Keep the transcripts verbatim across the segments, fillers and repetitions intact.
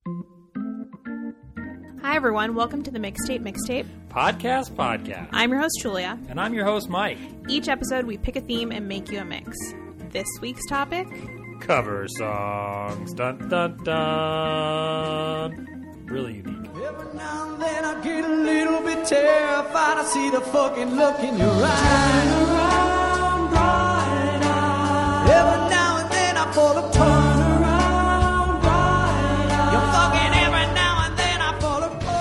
Hi, everyone. Welcome to the Mixtape Mixtape. Podcast Podcast. I'm your host, Julia. And I'm your host, Mike. Each episode, we pick a theme and make you a mix. This week's topic? Cover songs. Dun, dun, dun. Really unique. Every now and then I get a little bit terrified. I see the fucking look in your eyes. Turn around, bright eyes. Every now and then I fall apart. Turn around, bright eyes. You're fucking every now and then I fall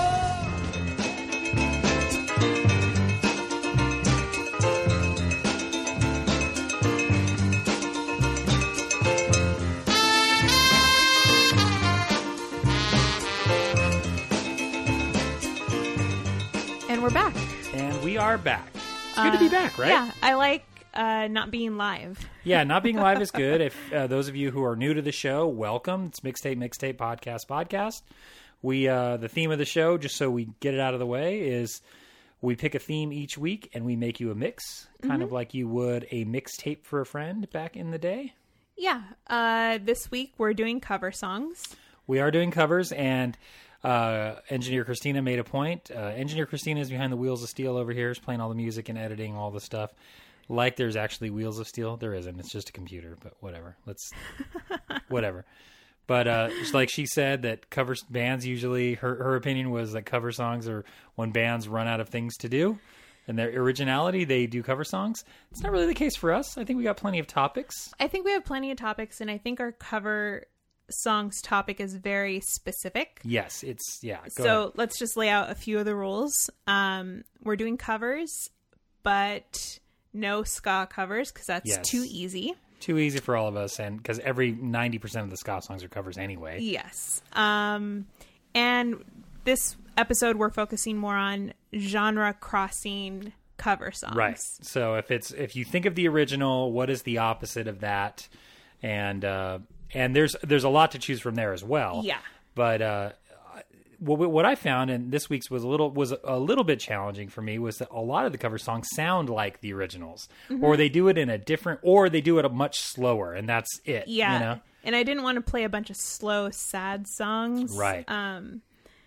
And we're back. And we are back. It's good Uh, to be back, right? Yeah, I like uh, not being live. Yeah, not being live is good. If uh, those of you who are new to the show, welcome. It's Mixtape Mixtape Podcast Podcast. We uh, the theme of the show, just so we get it out of the way, is we pick a theme each week and we make you a mix, kind Mm-hmm. of like you would a mixtape for a friend back in the day. Yeah. Uh, this week, we're doing cover songs. We are doing covers, and uh, Engineer Christina made a point. Uh, Engineer Christina is behind the Wheels of Steel over here, is playing all the music and editing all the stuff. Like there's actually Wheels of Steel. There isn't. It's just a computer, but whatever. Let's, whatever. But uh, just like she said, that cover bands usually, her, her opinion was that cover songs are when bands run out of things to do. And their originality, they do cover songs. It's not really the case for us. I think we got plenty of topics. I think we have plenty of topics, and I think our cover songs topic is very specific. Yes, it's, yeah. Go so ahead. let's just lay out a few of the rules. Um, we're doing covers, but no ska covers because that's Yes. too easy. Too easy for all of us, and because every ninety percent of the ska songs are covers anyway. Yes. Um, and this episode, we're focusing more on genre crossing cover songs. Right. So if it's if you think of the original, what is the opposite of that? And uh, and there's there's a lot to choose from there as well. Yeah. But uh, what what I found, and this week's was a little was a little bit challenging for me, was that a lot of the cover songs sound like the originals, Mm-hmm. or they do it in a different, or they do it a much slower, and that's it. Yeah. You know? And I didn't want to play a bunch of slow, sad songs. Right. Um.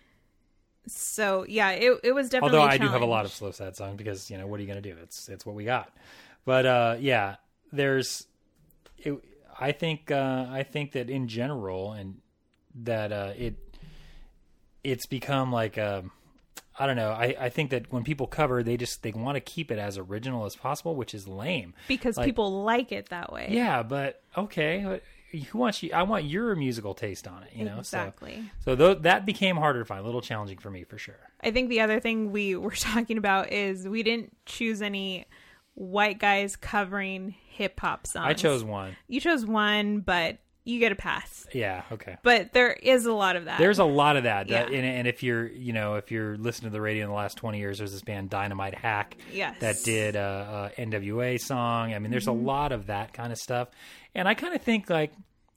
So yeah, it it was definitely. Although a I do have a challenge. lot of slow sad songs because, you know, what are you going to do? It's it's what we got. But uh, yeah, there's. It, I think uh, I think that in general, and that uh, it it's become like a, I don't know. I, I think that when people cover, they just they want to keep it as original as possible, which is lame. because like- people like it that way. Yeah, but okay. Who wants you? I want your musical taste on it, you know. Exactly. So, so th- that became harder to find, a little challenging for me for sure. I think the other thing we were talking about is we didn't choose any white guys covering hip hop songs. I chose one. You chose one, but you get a pass. Yeah. Okay. But there is a lot of that. There's a lot of that, that Yeah. and, and if you're, you know, if you're listening to the radio in the last twenty years, there's this band Dynamite Hack Yes. that did a, a N W A song. I mean, there's Mm-hmm. a lot of that kind of stuff, and I kind of think like,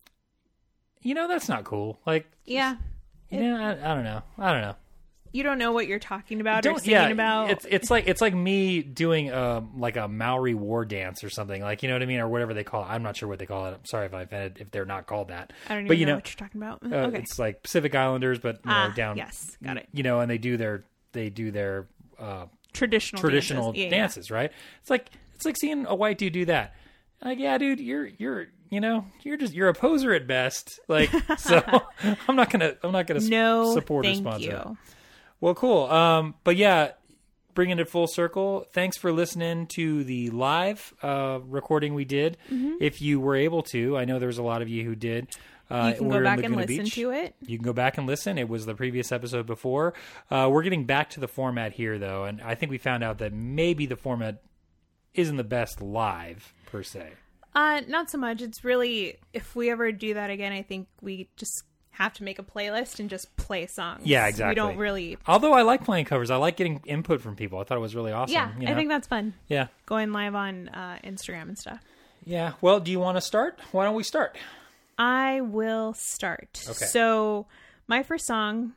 you know, that's not cool. Like, yeah. you know, I, I don't know, I don't know. You don't know what you're talking about or Don't singing yeah, about. it's it's like it's like me doing um like a Maori war dance or something, like, you know what I mean, or whatever they call it. I'm not sure what they call it. I'm sorry if I offended if they're not called that. I don't even but you know, know, what you're talking about. Uh, okay. It's like Pacific Islanders, but you know, Ah, down. yes, got it. You know, and they do their they do their uh, Traditional traditional dances. Yeah, yeah. dances, right? It's like it's like seeing a white dude do that. Like, yeah, dude, you're you're you know you're just you're a poser at best. Like, so I'm not gonna I'm not gonna No, support or thank sponsor you. that. Well, cool. Um, but yeah, bringing it full circle. Thanks for listening to the live uh, recording we did. Mm-hmm. If you were able to, I know there was a lot of you who did. Uh, You can we're go in back and Laguna listen Beach. to it. You can go back and listen. It was the previous episode before. Uh, we're getting back to the format here, though, and I think we found out that maybe the format isn't the best live, per se. Uh, not so much. It's really, if we ever do that again, I think we just have to make a playlist and just play songs. Yeah, exactly. We don't really. Although I like playing covers. I like getting input from people. I thought it was really awesome. Yeah, you know? I think that's fun. Yeah. Going live on uh, Instagram and stuff. Yeah. Well, do you want to start? Why don't we start? I will start. Okay. So my first song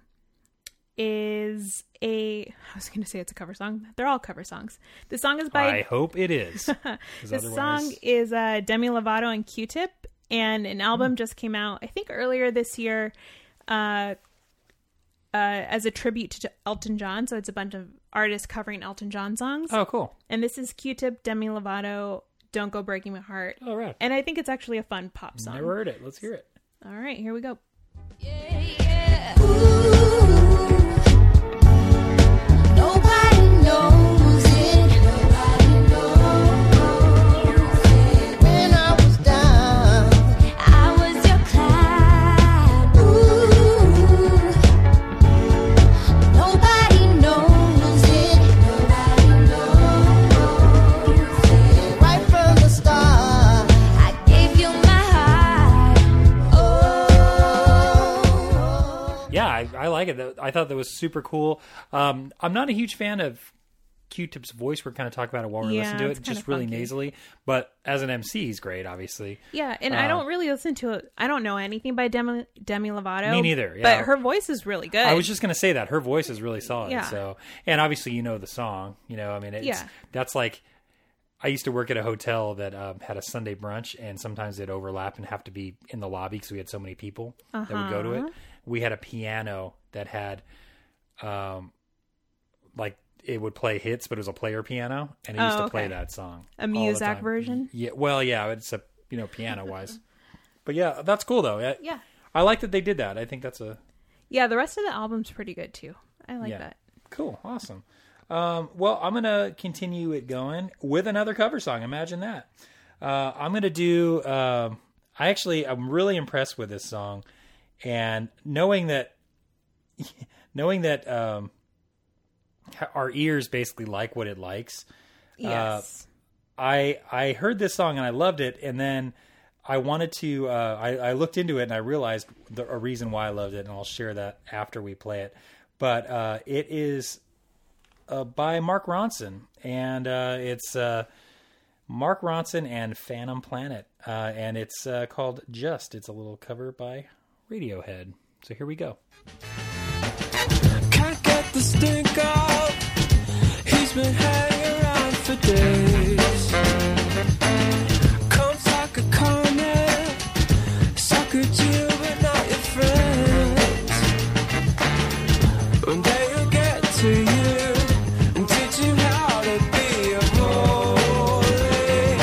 is a, I was going to say it's a cover song. They're all cover songs. The song is by, I hope it is. 'Cause the otherwise- song is uh, Demi Lovato and Q-Tip, and an album just came out, I think earlier this year, uh, uh, as a tribute to Elton John. So it's a bunch of artists covering Elton John songs. Oh, cool. And this is Q-Tip, Demi Lovato, Don't Go Breaking My Heart. All right. And I think it's actually a fun pop song. Never heard it. Let's hear it. All right, here we go. Yeah, yeah. Ooh, nobody knows it. Nobody knows it. When I was down, I was your cloud. Ooh, nobody knows it. Nobody knows it. Right from the start, I gave you my heart. Oh. Yeah, I, I like it. I thought that was super cool. Um, I'm not a huge fan of Q-Tip's voice. We're kind of talking about it while we're Yeah, listening to it's it. kinda Just really funky. nasally. But as an M C, he's great, obviously. Yeah, and I Uh, don't really listen to it. I don't know anything by Demi, Demi Lovato. Me neither, yeah. But her voice is really good. I was just going to say that. Her voice is really solid. Yeah. So, and obviously, you know the song. You know, I mean, it's, Yeah. that's like, I used to work at a hotel that um, had a Sunday brunch, and sometimes they'd overlap and have to be in the lobby because we had so many people that would go to it. Uh-huh. We had a piano that had, um, like, it would play hits, but it was a player piano, and it used Oh, to play okay. that song. A all the Muzak time. version? Yeah, well, yeah, it's a, you know, piano wise. But yeah, that's cool, though. I, Yeah. I like that they did that. I think that's a, Yeah, the rest of the album's pretty good too. I like Yeah. that. Cool. Awesome. Um, well, I'm going to continue it going with another cover song. Imagine that. Uh, I'm going to do, um, I actually, I'm really impressed with this song, and knowing that, knowing that, um, our ears basically like what it likes. Yes. I, I heard this song and I loved it. And then I wanted to, uh, I, I looked into it and I realized the, a reason why I loved it, and I'll share that after we play it. But, uh, it is, Uh, by Mark Ronson, and uh, it's uh, Mark Ronson and Phantom Planet, uh, and it's uh, called Just. It's a little cover by Radiohead. So here we go. Can't get the stink off. He's been hanging around for days. Comes like a comet. Suck at you, but not your friends. One day you'll get to you and teach you how to be a holy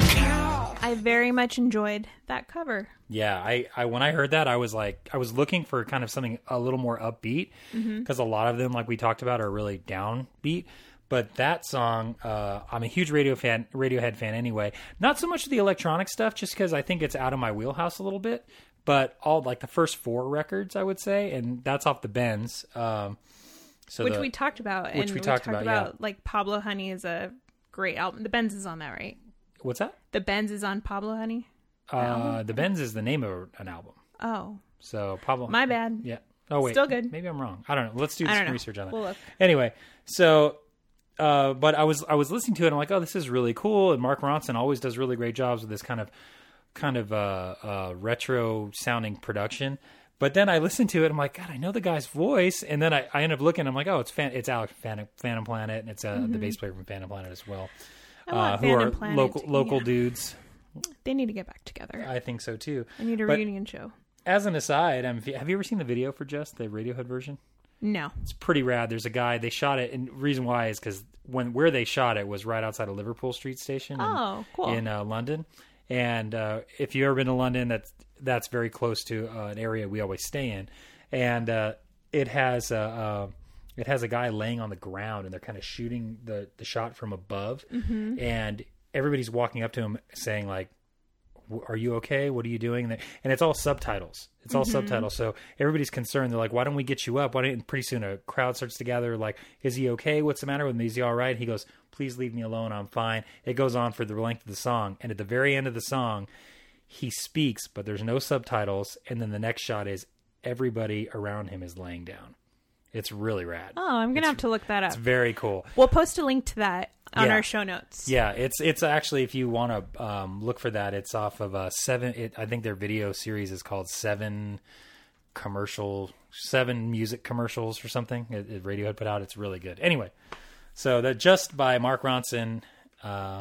cow. I very much enjoyed that cover. Yeah, I, I when I heard that, I was like, I was looking for kind of something a little more upbeat, because a lot of them, like we talked about, are really downbeat. But that song, uh, I'm a huge radio fan, Radiohead fan anyway. Not so much the electronic stuff, just because I think it's out of my wheelhouse a little bit. But all like the first four records, I would say, and that's off the Benz. Um, so Which the- we talked about. which and we talked about, yeah. Like Pablo Honey is a great album. The Benz is on that, right? What's that? The Benz is on Pablo Honey? Uh, the Benz is the name of an album. Oh, So Pablo. my bad. Yeah. Oh wait. Still good. Maybe I'm wrong. I don't know. Let's do I some don't know. research on that. We'll look. Anyway, so uh, but I was I was listening to it and I'm like, oh, this is really cool. And Mark Ronson always does really great jobs with this kind of kind of uh, uh, retro sounding production. But then I listened to it. I'm like, God, I know the guy's voice. And then I, I end up looking. I'm like, oh, it's fan, it's Alex Phantom, Phantom Planet, and it's uh, the bass player from Phantom Planet as well. I want Uh, who Phantom are Planet local to- local yeah. dudes. They need to get back together. I think so too. I need a but- reunion show. As an aside, um, have you ever seen the video for Just, the Radiohead version? No. It's pretty rad. There's a guy, they shot it, and the reason why is because when where they shot it was right outside of Liverpool Street Station in, Oh, cool. in uh, London. And uh, if you've ever been to London, that's that's very close to uh, an area we always stay in. And uh, it has a uh, it has a guy laying on the ground, and they're kind of shooting the the shot from above, Mm-hmm. and everybody's walking up to him saying like, "Are you okay? What are you doing?" And it's all subtitles. It's all Mm-hmm. subtitles. So everybody's concerned. They're like, "Why don't we get you up?" Why don't? And pretty soon a crowd starts to gather. Like, "Is he okay? What's the matter with him? Is he all right?" He goes, "Please leave me alone. I'm fine." It goes on for the length of the song, and at the very end of the song, he speaks, but there's no subtitles. And then the next shot is everybody around him is laying down. It's really rad. Oh, I'm going to have to look that up. It's very cool. We'll post a link to that on Yeah. our show notes. Yeah, it's it's actually, if you want to um, look for that, it's off of uh, seven. It, I think their video series is called Seven Commercial, Seven Music Commercials or something. It, it Radiohead put out. It's really good. Anyway, so that Just by Mark Ronson, uh,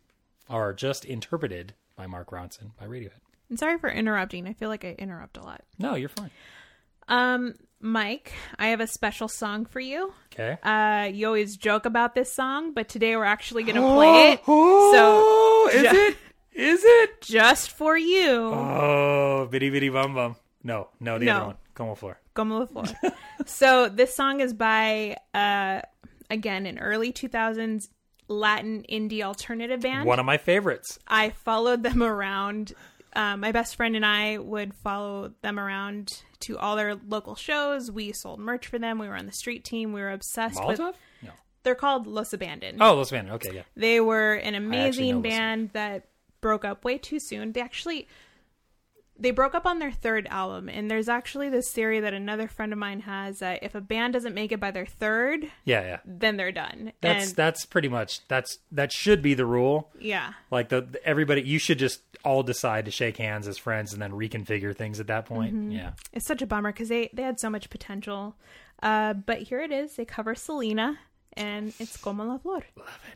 or Just interpreted by Mark Ronson by Radiohead. And sorry for interrupting. I feel like I interrupt a lot. No, you're fine. Um, Mike, I have a special song for you. Okay. Uh, you always joke about this song, but today we're actually going to play it. Oh, So, is ju- it? Is it? Just for you. Oh, bitty bitty bum bum. No, no, the No. other one. Como Flor. Como la Flor. So this song is by, uh, again, an early two thousands Latin indie alternative band. One of my favorites. I followed them around. Um, my best friend and I would follow them around to all their local shows. We sold merch for them. We were on the street team. We were obsessed with. Molotov? No. They're called Los Abandoned. Oh, Los Abandoned. Okay, yeah. They were an know amazing Los band that broke up way too soon. They actually they broke up on their third album, and there's actually this theory that another friend of mine has that if a band doesn't make it by their third, Yeah, yeah. then they're done. That's and that's pretty much that's that should be the rule. yeah. Like the, the everybody, you should just all decide to shake hands as friends and then reconfigure things at that point. Mm-hmm. Yeah. It's such a bummer because they, they had so much potential. Uh, but here it is. They cover Selena, and it's Como la Flor. Love it.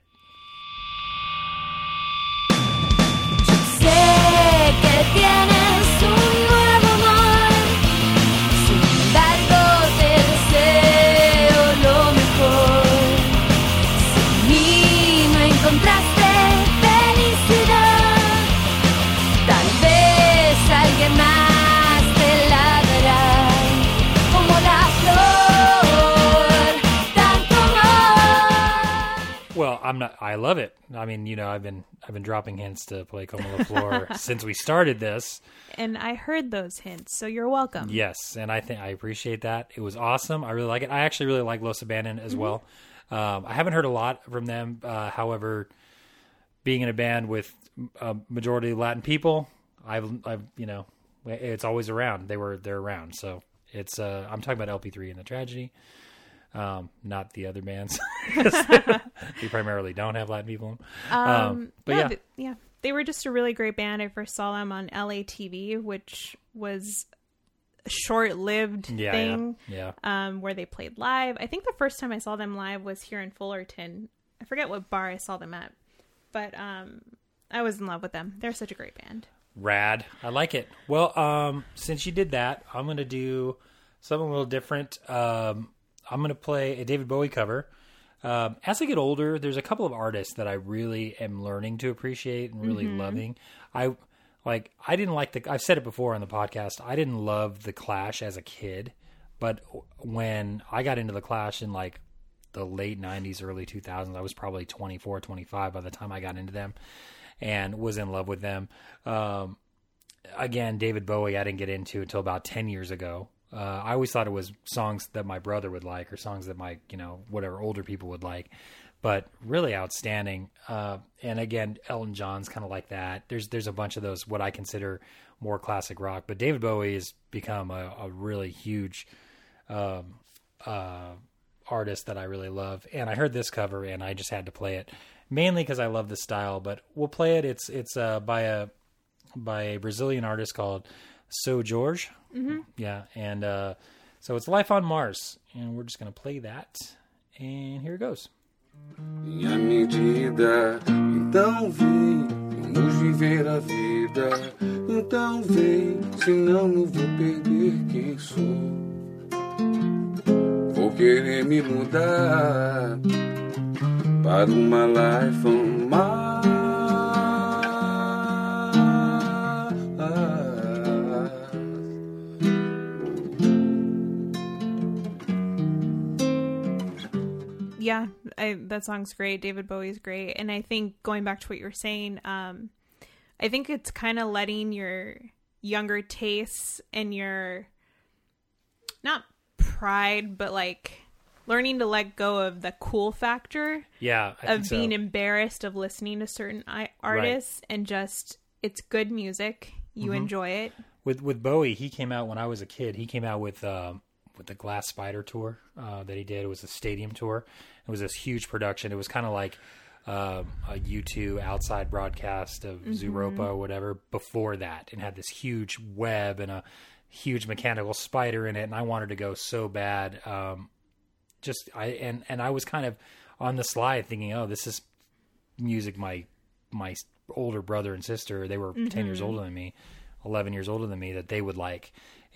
Sé que tienes un nuevo amor, sin embargo te deseo lo mejor. Sin mí no encontraste felicidad, tal vez alguien más te la dará. Como la flor, tanto amor. Well, I'm not. I love it. I mean, you know, I've been I've been dropping hints to play Como la Flor since we started this. And I heard those hints, so you're welcome. Yes, and I think I appreciate that. It was awesome. I really like it. I actually really like Los Abandoned as well. Um, I haven't heard a lot from them. Uh, however, being in a band with a majority Latin people, I've, I've, you know, it's always around. They were, they're around. So it's, uh, I'm talking about L P three and the Tragedy, um, not the other bands. We primarily don't have Latin people. Um, Um, but no, yeah, th- yeah. They were just a really great band. I first saw them on L A T V, which was a short-lived yeah, thing. yeah, Um, where they played live. I think the first time I saw them live was here in Fullerton. I forget what bar I saw them at, but um, I was in love with them. They're such a great band. Rad. I like it. Well, um, since you did that, I'm going to do something a little different. Um, I'm going to play a David Bowie cover. Um, as I get older, there's a couple of artists that I really am learning to appreciate and really loving. I like. I didn't like the. I've said it before on the podcast. I didn't love the Clash as a kid, but when I got into the Clash in like the late nineties, early two thousands, I was probably twenty-four, twenty-five by the time I got into them, and was in love with them. Um, again, David Bowie, I didn't get into until about ten years ago. Uh, I always thought it was songs that my brother would like, or songs that my, you know, whatever older people would like, but really outstanding. Uh, and again, Elton John's kind of like that. There's, there's a bunch of those, what I consider more classic rock, but David Bowie has become a, a really huge, um, uh, artist that I really love. And I heard this cover and I just had to play it mainly because I love the style, but we'll play it. It's, it's, uh, by a, by a Brazilian artist called So George. Mm-hmm. Yeah, and uh, so it's Life on Mars, and we're just going to play that, and here it goes. Minha medida, então vem, vamos viver a vida. Então vem, senão eu vou perder quem sou. Vou querer me mudar para uma life on Mars. Yeah, I, that song's great. David Bowie's great. And I think going back to what you were saying, um, I think it's kind of letting your younger tastes and your, not pride, but like learning to let go of the cool factor Yeah, I of think so. being embarrassed of listening to certain I- artists and just, it's good music. You enjoy it. With with Bowie, he came out when I was a kid. He came out with um, with the Glass Spider tour uh, that he did. It was a stadium tour. It was this huge production. It was kind of like uh, a U two outside broadcast of Zooropa or whatever before that, and had this huge web and a huge mechanical spider in it. And I wanted to go so bad. Um, just I and and I was kind of on the slide thinking, oh, this is music my my older brother and sister, they were ten years older than me, eleven years older than me, that they would like.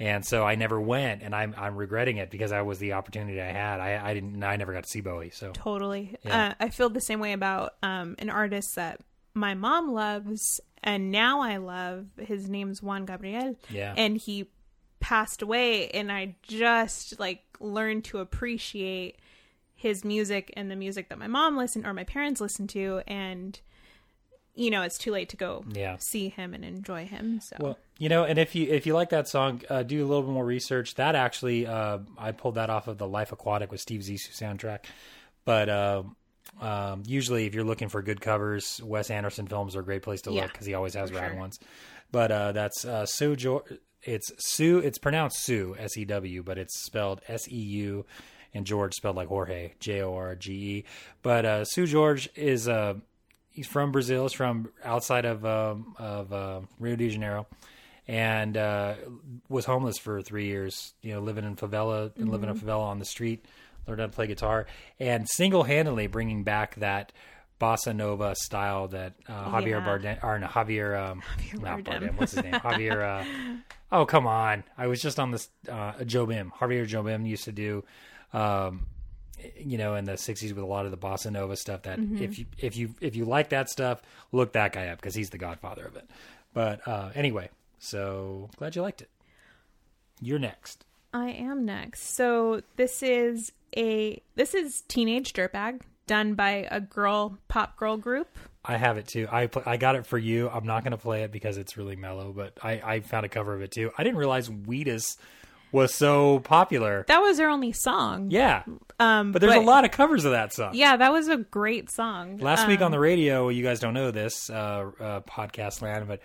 And so I never went, and I'm I'm regretting it because that was the opportunity I had. I I didn't I never got to see Bowie. So Totally. Yeah. Uh, I feel the same way about um, an artist that my mom loves, and now I love. His name's Juan Gabriel. Yeah. And he passed away, and I just like learned to appreciate his music and the music that my mom listened or my parents listened to, and you know, it's too late to go Yeah. see him and enjoy him. So Well, you know, and if you if you like that song, uh, do a little bit more research. That actually, uh, I pulled that off of the Life Aquatic with Steve Zissou soundtrack. But uh, um, usually, if you're looking for good covers, Wes Anderson films are a great place to Yeah, look because he always has for rad sure. ones. But uh, that's uh, Sue George. It's Sue. It's pronounced Sue, S E W, but it's spelled S E U, and George spelled like Jorge, J O R G E. But uh, Sue George is uh, he's from Brazil. He's from outside of um, of uh, Rio de Janeiro, and uh, was homeless for three years. You know, living in favela and living in a favela on the street. Learned how to play guitar, and single handedly bringing back that bossa nova style that uh, Javier Yeah. Bardem or no, Javier, um, Javier not Bardem. Bardem. What's his name? Javier. Uh, oh, come on! I was just on this. Uh, Jobim. Javier Jobim used to do. Um, you know, in the sixties with a lot of the bossa nova stuff. That Mm-hmm. if you if you if you like that stuff, look that guy up because he's the godfather of it. But uh, anyway, so glad you liked it. You're next. I am next. So this is a this is Teenage Dirtbag, done by a girl pop girl group. I have it too. I pl- I got it for you. I'm not going to play it because it's really mellow, but I, I found a cover of it too. I didn't realize Wheatus was so popular. That was their only song. Yeah, Um, but there's a lot of covers of that song. Yeah, that was a great song. Last week Um, on the radio, you guys don't know this, uh, uh, podcast land, but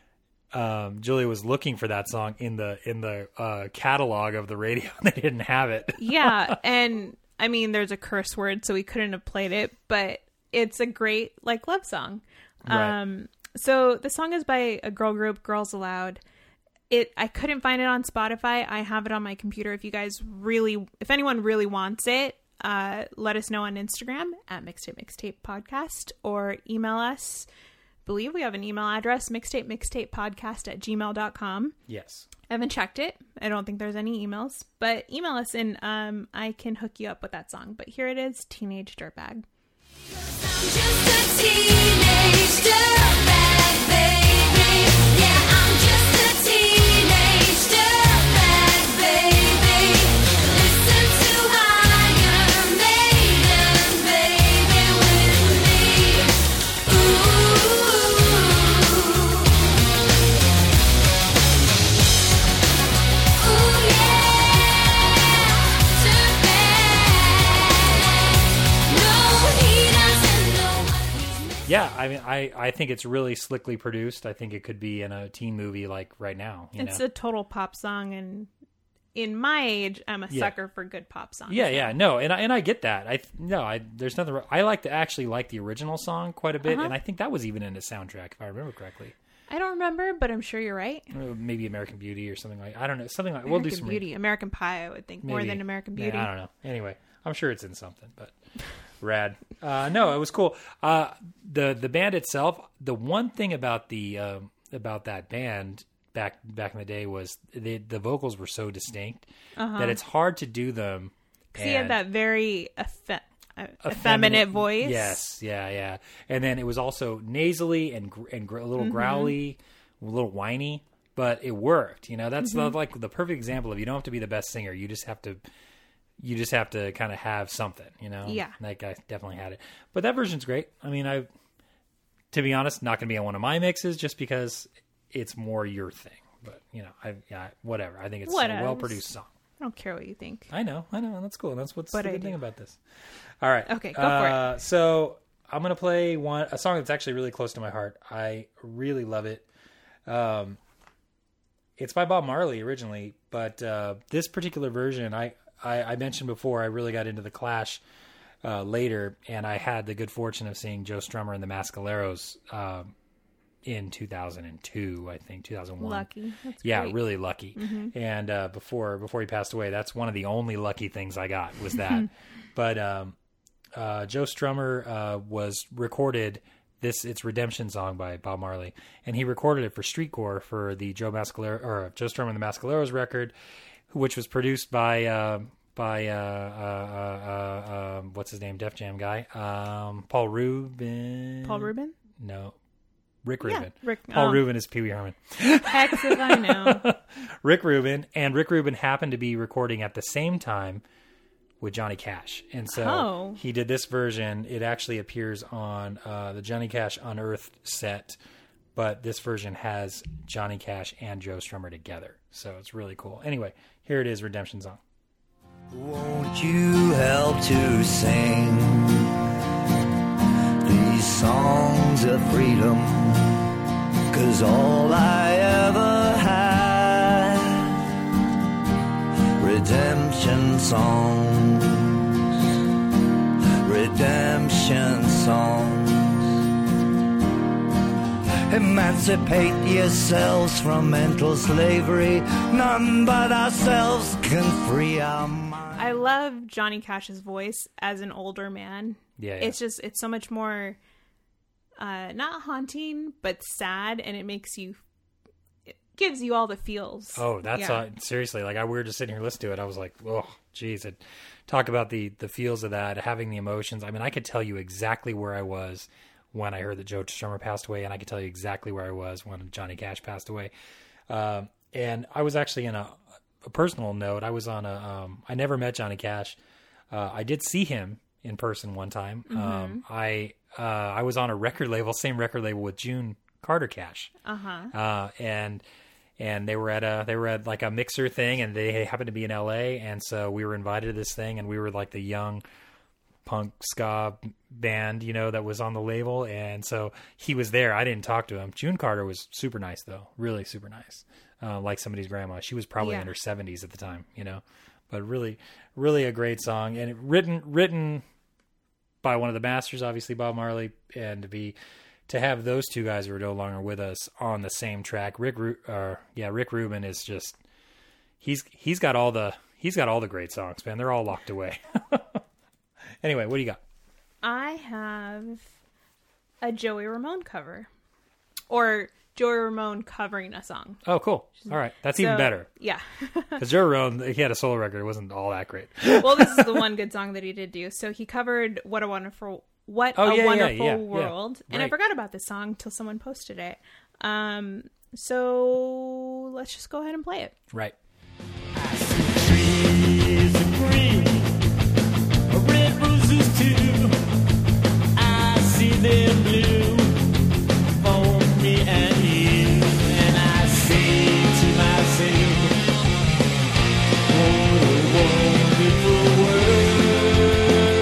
um, Julia was looking for that song in the in the uh, catalog of the radio. They didn't have it. yeah, and I mean, there's a curse word, so we couldn't have played it, but it's a great like love song. Right. Um, so the song is by a girl group, Girls Aloud. It I couldn't find it on Spotify. I have it on my computer. If you guys really, if anyone really wants it, uh, let us know on Instagram at Mixtape Mixtape Podcast or email us. I believe we have an email address, mixtape mixtape podcast at gmail dot com. Yes. I haven't checked it. I don't think there's any emails, but email us and um, I can hook you up with that song. But here it is, Teenage Dirtbag. I'm just a teenage dirtbag, baby. Yeah, I'm just a teenage dirtbag, baby. Listen to Iron Maiden, baby, with me. Ooh, ooh, yeah, dirtbag. No, he doesn't know what he's missing. Yeah, I mean, I, I think it's really slickly produced. I think it could be in a teen movie like right now. You It's know? a total pop song, and in my age, I'm a Yeah. sucker for good pop songs. Yeah, yeah, no, and I, and I get that. I no, I there's nothing. wrong- I like to actually like the original song quite a bit, Uh-huh. and I think that was even in the soundtrack if I remember correctly. I don't remember, but I'm sure you're right. Or maybe American Beauty or something like I don't know something like we'll do American some Beauty, American Pie, I would think more maybe. than American Yeah, Beauty. I don't know. Anyway, I'm sure it's in something, but rad. Uh, no, it was cool. Uh, the the band itself. The one thing about the um, about that band back back in the day was the the vocals were so distinct that it's hard to do them. Because he had and- that very effe- uh, effeminate, effeminate voice. Yes, yeah, yeah. And then it was also nasally and gr- and gr- a little growly, a little whiny, but it worked. You know, that's the, like the perfect example of you don't have to be the best singer. You just have to, you just have to kind of have something. You know, Yeah. That guy definitely had it. But that version's great. I mean, I, to be honest, not going to be on one of my mixes just because it's more your thing. But you know, I yeah, whatever. I think it's Whatevs. a well produced song. I don't care what you think. I know, I know, and that's cool. That's what's But the I good thing do. about this. All right, Okay, go for it. uh, So I'm gonna play one a song that's actually really close to my heart. I really love it. Um, it's by Bob Marley originally, but uh, this particular version, I, I I mentioned before, I really got into the Clash uh, later, and I had the good fortune of seeing Joe Strummer and the Mascaleros um, in two thousand two, I think two thousand one. Lucky. That's Yeah, great. really lucky. And uh, before before he passed away, that's one of the only lucky things I got was that. But um, uh, Joe Strummer uh, was recorded this it's Redemption Song by Bob Marley, and he recorded it for Streetcore for the Joe Mascalero or Joe Strummer and the Mascaleros record, which was produced by uh, by uh, uh, uh, uh, um, what's his name, Def Jam guy, um, Paul Rubin. Paul Rubin? No, Rick Yeah, Rubin. Rick- Paul oh. Rubin is Pee Wee Herman. Heck if I know. Rick Rubin, and Rick Rubin happened to be recording at the same time with Johnny Cash, and so Oh. he did this version. It actually appears on uh, the Johnny Cash Unearthed set, but this version has Johnny Cash and Joe Strummer together, so it's really cool. Anyway, here it is, Redemption Song. Won't you help to sing these songs of freedom? 'Cause all I ever had, redemption songs, redemption songs. Emancipate yourselves from mental slavery. None but ourselves can free our minds. I love Johnny Cash's voice as an older man. Yeah, yeah. It's just, it's so much more, uh, not haunting, but sad, and it makes you, it gives you all the feels. Oh, that's Yeah. uh, seriously, like I we were just sitting here listening to it. I was like, oh, geez, it, talk about the the feels of that, having the emotions. I mean, I could tell you exactly where I was when I heard that Joe Strummer passed away, and I could tell you exactly where I was when Johnny Cash passed away. Um, and I was actually in a, a personal note. I was on a, um, I never met Johnny Cash. Uh, I did see him in person one time. Mm-hmm. Um, I, uh, I was on a record label, same record label with June Carter Cash. Uh-huh. Uh, and, and they were at a, they were at like a mixer thing, and they happened to be in L A. And so we were invited to this thing, and we were like the young punk ska band, you know, that was on the label. And so he was there. I didn't talk to him. June Carter was super nice though. Really super nice. Uh, like somebody's grandma. She was probably Yeah. in her seventies at the time, you know, but really, really a great song, and it, written, written by one of the masters, obviously Bob Marley, and to be, to have those two guys who are no longer with us on the same track. Rick, Ru- uh, yeah, Rick Rubin is just, he's, he's got all the, he's got all the great songs, man. They're all locked away. Anyway, what do you got? I have a Joey Ramone cover. Or Joey Ramone covering a song. Oh, cool. All right. That's even So, better. Yeah. Because Joe Ramone, he had a solo record. It wasn't all that great. Well, this is the one good song that he did do. So he covered What a Wonderful What Oh, a yeah, yeah, Wonderful yeah, yeah. World. And I Right. forgot about this song till someone posted it. Um, so let's just go ahead and play it. Right. Trees of green, red roses too. I see them blue for me and you, and I say to myself, what a wonderful world.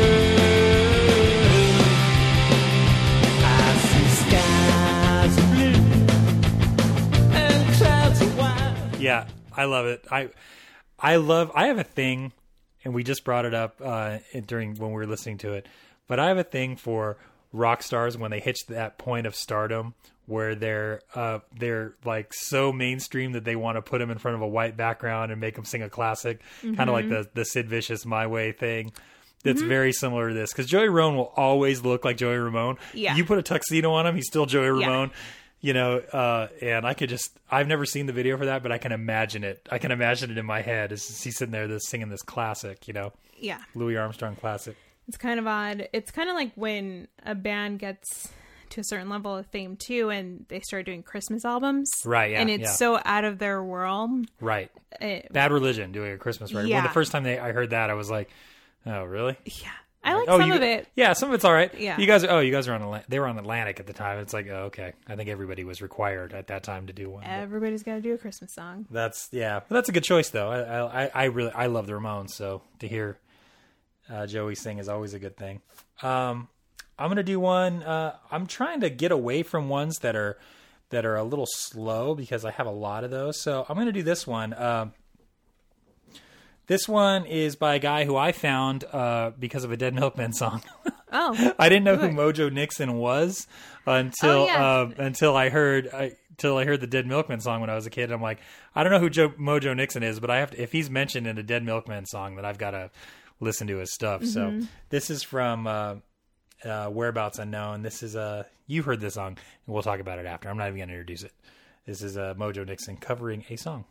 I see skies of blue and clouds of white. Yeah, I love it. I I love, I have a thing, and we just brought it up uh, during when we were listening to it, but I have a thing for rock stars when they hit that point of stardom where they're uh, they're like so mainstream that they want to put them in front of a white background and make them sing a classic, kind of like the the Sid Vicious My Way thing. That's very similar to this, because Joey Ramone will always look like Joey Ramone. Yeah. You put a tuxedo on him, he's still Joey Yeah. Ramone. You know, uh, and I could just, I've never seen the video for that, but I can imagine it. I can imagine it in my head as he's sitting there this, singing this classic, you know, Yeah. Louis Armstrong classic. It's kind of odd. It's kind of like when a band gets to a certain level of fame too, and they start doing Christmas albums. Right, yeah, And it's yeah. so out of their world. Right. It, Bad Religion doing a Christmas record. Well, Yeah. the first time they, I heard that, I was like, oh, really? yeah. I like oh, some you, of it. Yeah, some of it's all right. Yeah. You guys, oh, you guys are on, Atla- they were on Atlantic at the time. It's like, oh, okay. I think everybody was required at that time to do one. but Everybody's got to do a Christmas song. That's, yeah. But that's a good choice, though. I, I, I really, I love the Ramones, so to hear uh, Joey sing is always a good thing. Um, I'm going to do one. Uh, I'm trying to get away from ones that are, that are a little slow because I have a lot of those. So I'm going to do this one. Um, This one is by a guy who I found uh, because of a Dead Milkmen song. Oh. I didn't know Good. who Mojo Nixon was until Oh, yeah. um, until I heard I, until I heard the Dead Milkmen song when I was a kid. I'm like, I don't know who Joe, Mojo Nixon is, but I have to, if he's mentioned in a Dead Milkmen song, then I've got to listen to his stuff. Mm-hmm. So this is from uh, uh, Whereabouts Unknown. This is a, you heard this song, and we'll talk about it after. I'm not even going to introduce it. This is uh, Mojo Nixon covering a song.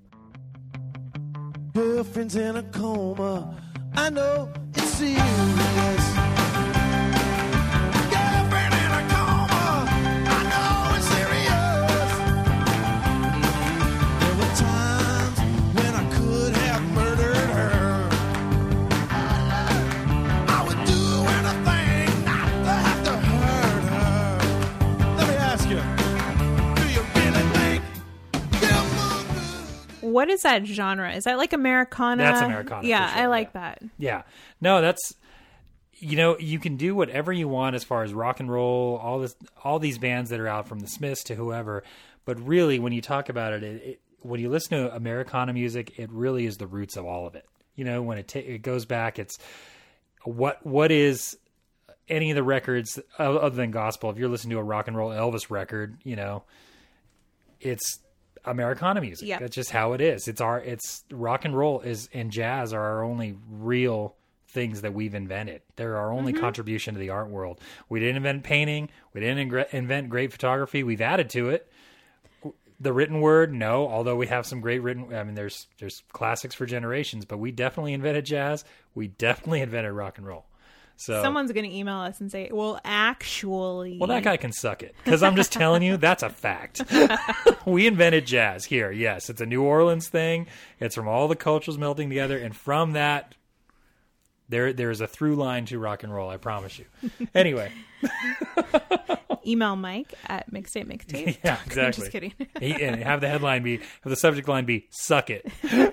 Girlfriend's in a coma. I know it's serious. Girlfriend in a coma. I know it's serious. There were times when I could have murdered her. I would do anything not to have to hurt her. Let me ask you, do you really think you're good? What is that genre? Is that like Americana? That's Americana, Yeah, for sure, I like yeah. that. Yeah. No, that's, you know, you can do whatever you want as far as rock and roll, all this, all these bands that are out, from the Smiths to whoever. But really, when you talk about it, it, it when you listen to Americana music, it really is the roots of all of it. You know, when it ta- it goes back, it's what what is any of the records other than gospel. If you're listening to a rock and roll Elvis record, you know, it's Americana music. Yeah. That's just how it is. It's our, it's rock and roll is and jazz are our only real things that we've invented. They're our only Mm-hmm. contribution to the art world. We didn't invent painting. We didn't ingre- invent great photography. We've added to it. The written word, no, although we have some great written, I mean, there's, there's classics for generations, but we definitely invented jazz. We definitely invented rock and roll. So Someone's going to email us and say, well, actually. well, that guy can suck it, because I'm just telling you, that's a fact. We invented jazz here. Yes, it's a New Orleans thing. It's from all the cultures melting together, and from that, there there is a through line to rock and roll. I promise you. Anyway, Email Mike at mixtape mixtape. yeah, I'm exactly. just kidding. He- and have the headline be, have the subject line be, "Suck it."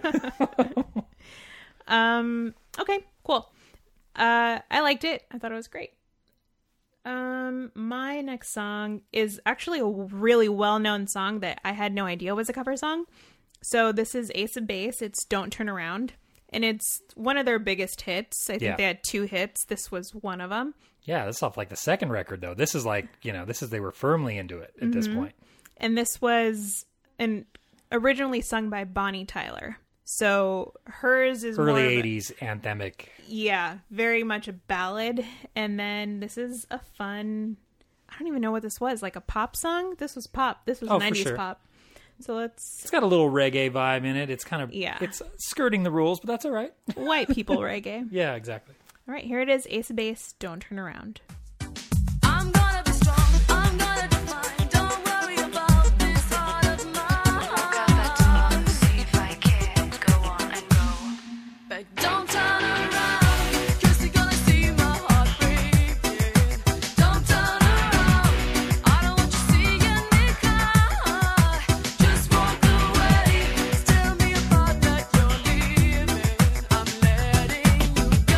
Um. Okay. Cool. Uh, I liked it. I thought it was great. Um, my next song is actually a really well-known song that I had no idea was a cover song. So this is Ace of Base. It's "Don't Turn Around," and it's one of their biggest hits. I think Yeah. they had two hits. This was one of them. Yeah, that's off like the second record though. This is like, you know, this is they were firmly into it at this point. And this was an originally sung by Bonnie Tyler. So hers is more Early of a- eighties anthemic. yeah, very much a ballad. And then this is a fun, I don't even know what this was, like a pop song? This was pop. This was Oh, for nineties sure. pop. So let's It's got a little reggae vibe in it. It's kind of, Yeah. it's skirting the rules, but that's all right. white people reggae. Yeah, exactly. All right, here it is, Ace of Base, Don't Turn Around. I'm gonna be strong, I'm gonna define. Don't worry about this heart of mine. Got that talk, see if I can go on and go. But don't turn around, 'cause you're gonna see my heart breaking. Don't turn around, I don't want you seeing me cry. Just walk away, tell me about that you're leaving. I'm letting you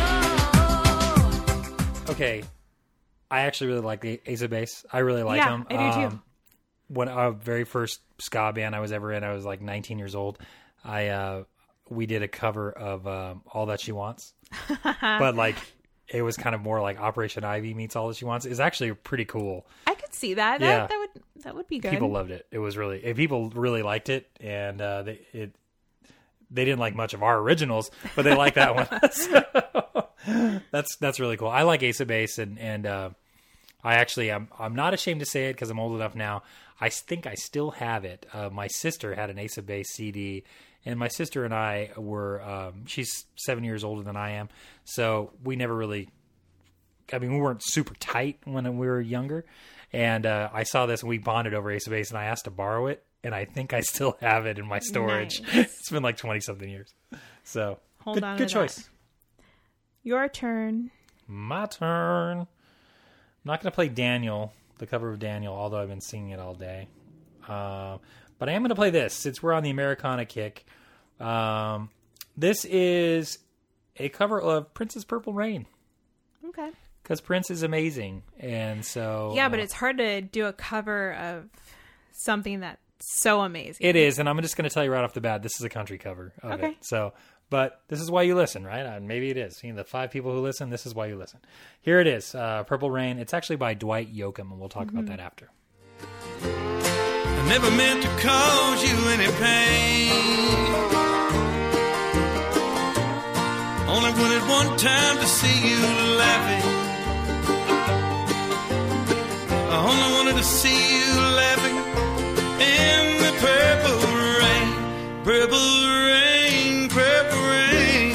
go. Okay, I actually really like the Ace of Base. I really like Yeah, them. I do too. When our very first ska band I was ever in, I was like nineteen years old. I uh, we did a cover of um, All That She Wants, but like it was kind of more like Operation Ivy meets All That She Wants. It's actually pretty cool. I could see that. That, Yeah. that would that would be good. People loved it. It was really, and people really liked it, and uh, they it they didn't like much of our originals, but they liked that one. So, that's that's really cool. I like Ace of Base, and and uh, I actually I'm I'm not ashamed to say it because I'm old enough now. I s- think I still have it. Uh, my sister had an Ace of Base C D, and my sister and I were um, she's seven years older than I am, so we never really. I mean, we weren't super tight when we were younger, and uh, I saw this and we bonded over Ace of Base, and I asked to borrow it, and I think I still have it in my storage. Nice. It's been like twenty something years, so Hold good, on good to choice. that. Your turn. My turn. I'm not going to play Daniel, the cover of Daniel, although I've been singing it all day. Uh, but I am going to play this since we're on the Americana kick. Um, this is a cover of Prince's Purple Rain. Okay. Because Prince is amazing, and so Yeah, but uh, it's hard to do a cover of something that's so amazing. it is. And I'm just going to tell you right off the bat, this is a country cover of Okay. it. So, but this is why you listen, right? Uh, maybe it is. You know, the five people who listen, this is why you listen. Here it is, uh, Purple Rain. It's actually by Dwight Yoakam, and we'll talk about that after. I never meant to cause you any pain. Only wanted one time to see you laughing. I only wanted to see you laughing in the purple rain, purple rain, purple rain,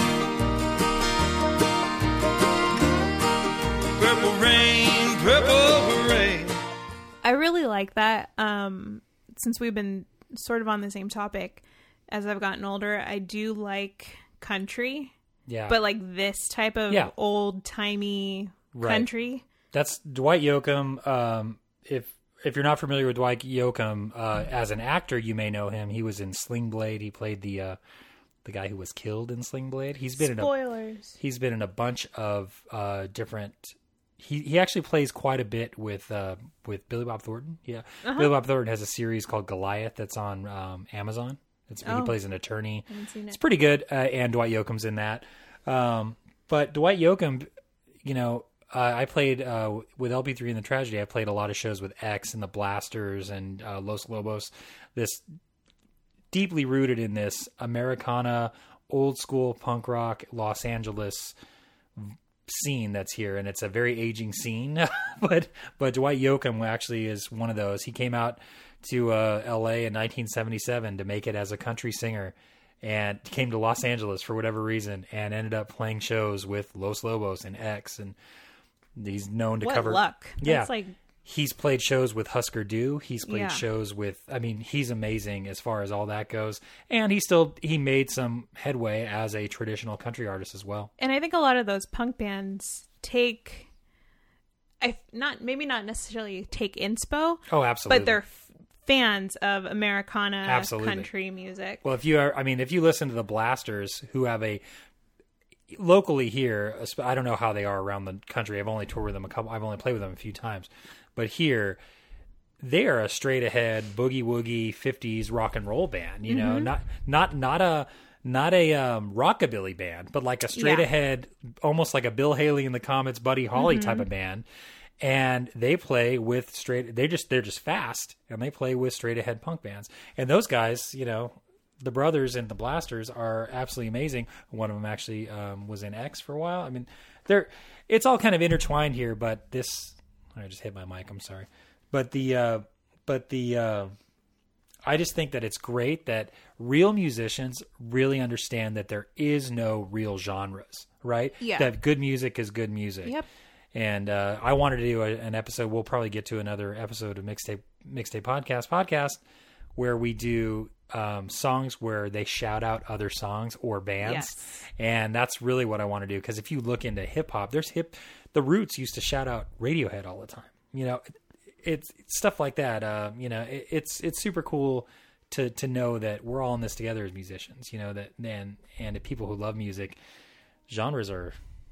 purple rain, purple rain. I really like that. Um, since we've been sort of on the same topic, as I've gotten older, I do like country. Yeah. But like this type of Yeah. old timey Right. country. That's Dwight Yoakam. Um, if if you're not familiar with Dwight Yoakam uh, as an actor, you may know him. He was in Sling Blade. He played the uh, the guy who was killed in Sling Blade. He's been in a Spoilers. he's been in a bunch of uh, different. He he actually plays quite a bit with uh, with Billy Bob Thornton. Yeah, Uh-huh. Billy Bob Thornton has a series called Goliath that's on um, Amazon. It's, He Oh. plays an attorney. Haven't seen It's it. pretty good, uh, and Dwight Yoakam's in that. Um, but Dwight Yoakam, you know, uh, I played uh, with L P three and the Tragedy. I played a lot of shows with X and the Blasters and uh, Los Lobos. This deeply rooted in this Americana, old school punk rock, Los Angeles scene that's here, and it's a very aging scene. but but Dwight Yoakam actually is one of those. He came out to uh, L A in nineteen seventy-seven to make it as a country singer, and came to Los Angeles for whatever reason, and ended up playing shows with Los Lobos and X, and he's known to What cover. luck. Yeah, That's like he's played shows with Husker Du. He's played Yeah. shows with. I mean, he's amazing as far as all that goes, and he still he made some headway as a traditional country artist as well. and I think a lot of those punk bands take I not maybe not necessarily take inspo, Oh, absolutely. but they're f- fans of Americana Absolutely. country music. Well, if you are, I mean, if you listen to the Blasters, who have a locally here, I don't know how they are around the country. I've only toured with them a couple. I've only played with them a few times, but here they are a straight ahead boogie woogie fifties rock and roll band. You know, Mhm. not not not a not a um, rockabilly band, but like a straight Yeah. ahead, almost like a Bill Haley and the Comets, Buddy Holly Mhm. type of band. And they play with straight. They just they're just fast, and they play with straight ahead punk bands. And those guys, you know, the brothers and the Blasters are absolutely amazing. One of them actually um, was in X for a while. I mean, they're it's all kind of intertwined here. But this, I just hit my mic. I'm sorry. But the uh, but the uh, I just think that it's great that real musicians really understand that there is no real genres, right? Yeah. That good music is good music. Yep. And uh, I wanted to do a, an episode. We'll probably get to another episode of Mixtape Mixtape Podcast podcast where we do um, songs where they shout out other songs or bands, Yes. and that's really what I want to do. Because if you look into hip hop, there's hip. The Roots used to shout out Radiohead all the time. You know, it, it's, it's stuff like that. Uh, you know, it, it's it's super cool to to know that we're all in this together as musicians. You know that and and people who love music, genres are.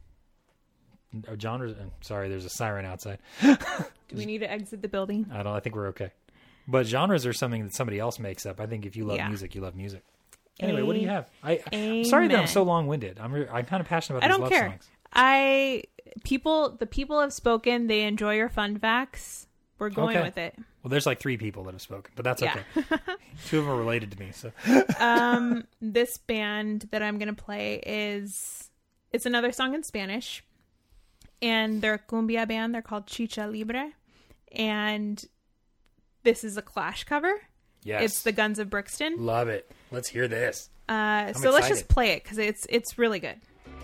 Or genres. I'm sorry, there's a siren outside. Do we need to exit the building? I don't. I think we're okay. But genres are something that somebody else makes up. I think if you love Yeah. music, you love music. Anyway, what do you A- have? I, I'm sorry that I'm Amen. so long-winded. I'm re- I'm kind of passionate about I these don't love care. songs. I people the people have spoken. They enjoy your fun facts. We're going Okay. with it. Well, there's like three people that have spoken, but that's Yeah. okay. Two of them are related to me. So um, this band that I'm gonna play is it's another song in Spanish, and they're a cumbia band. They're called Chicha Libre, and this is a Clash cover. yes, It's the Guns of Brixton. love it. Let's hear this. Uh, so let's excited. just play it because it's it's really good.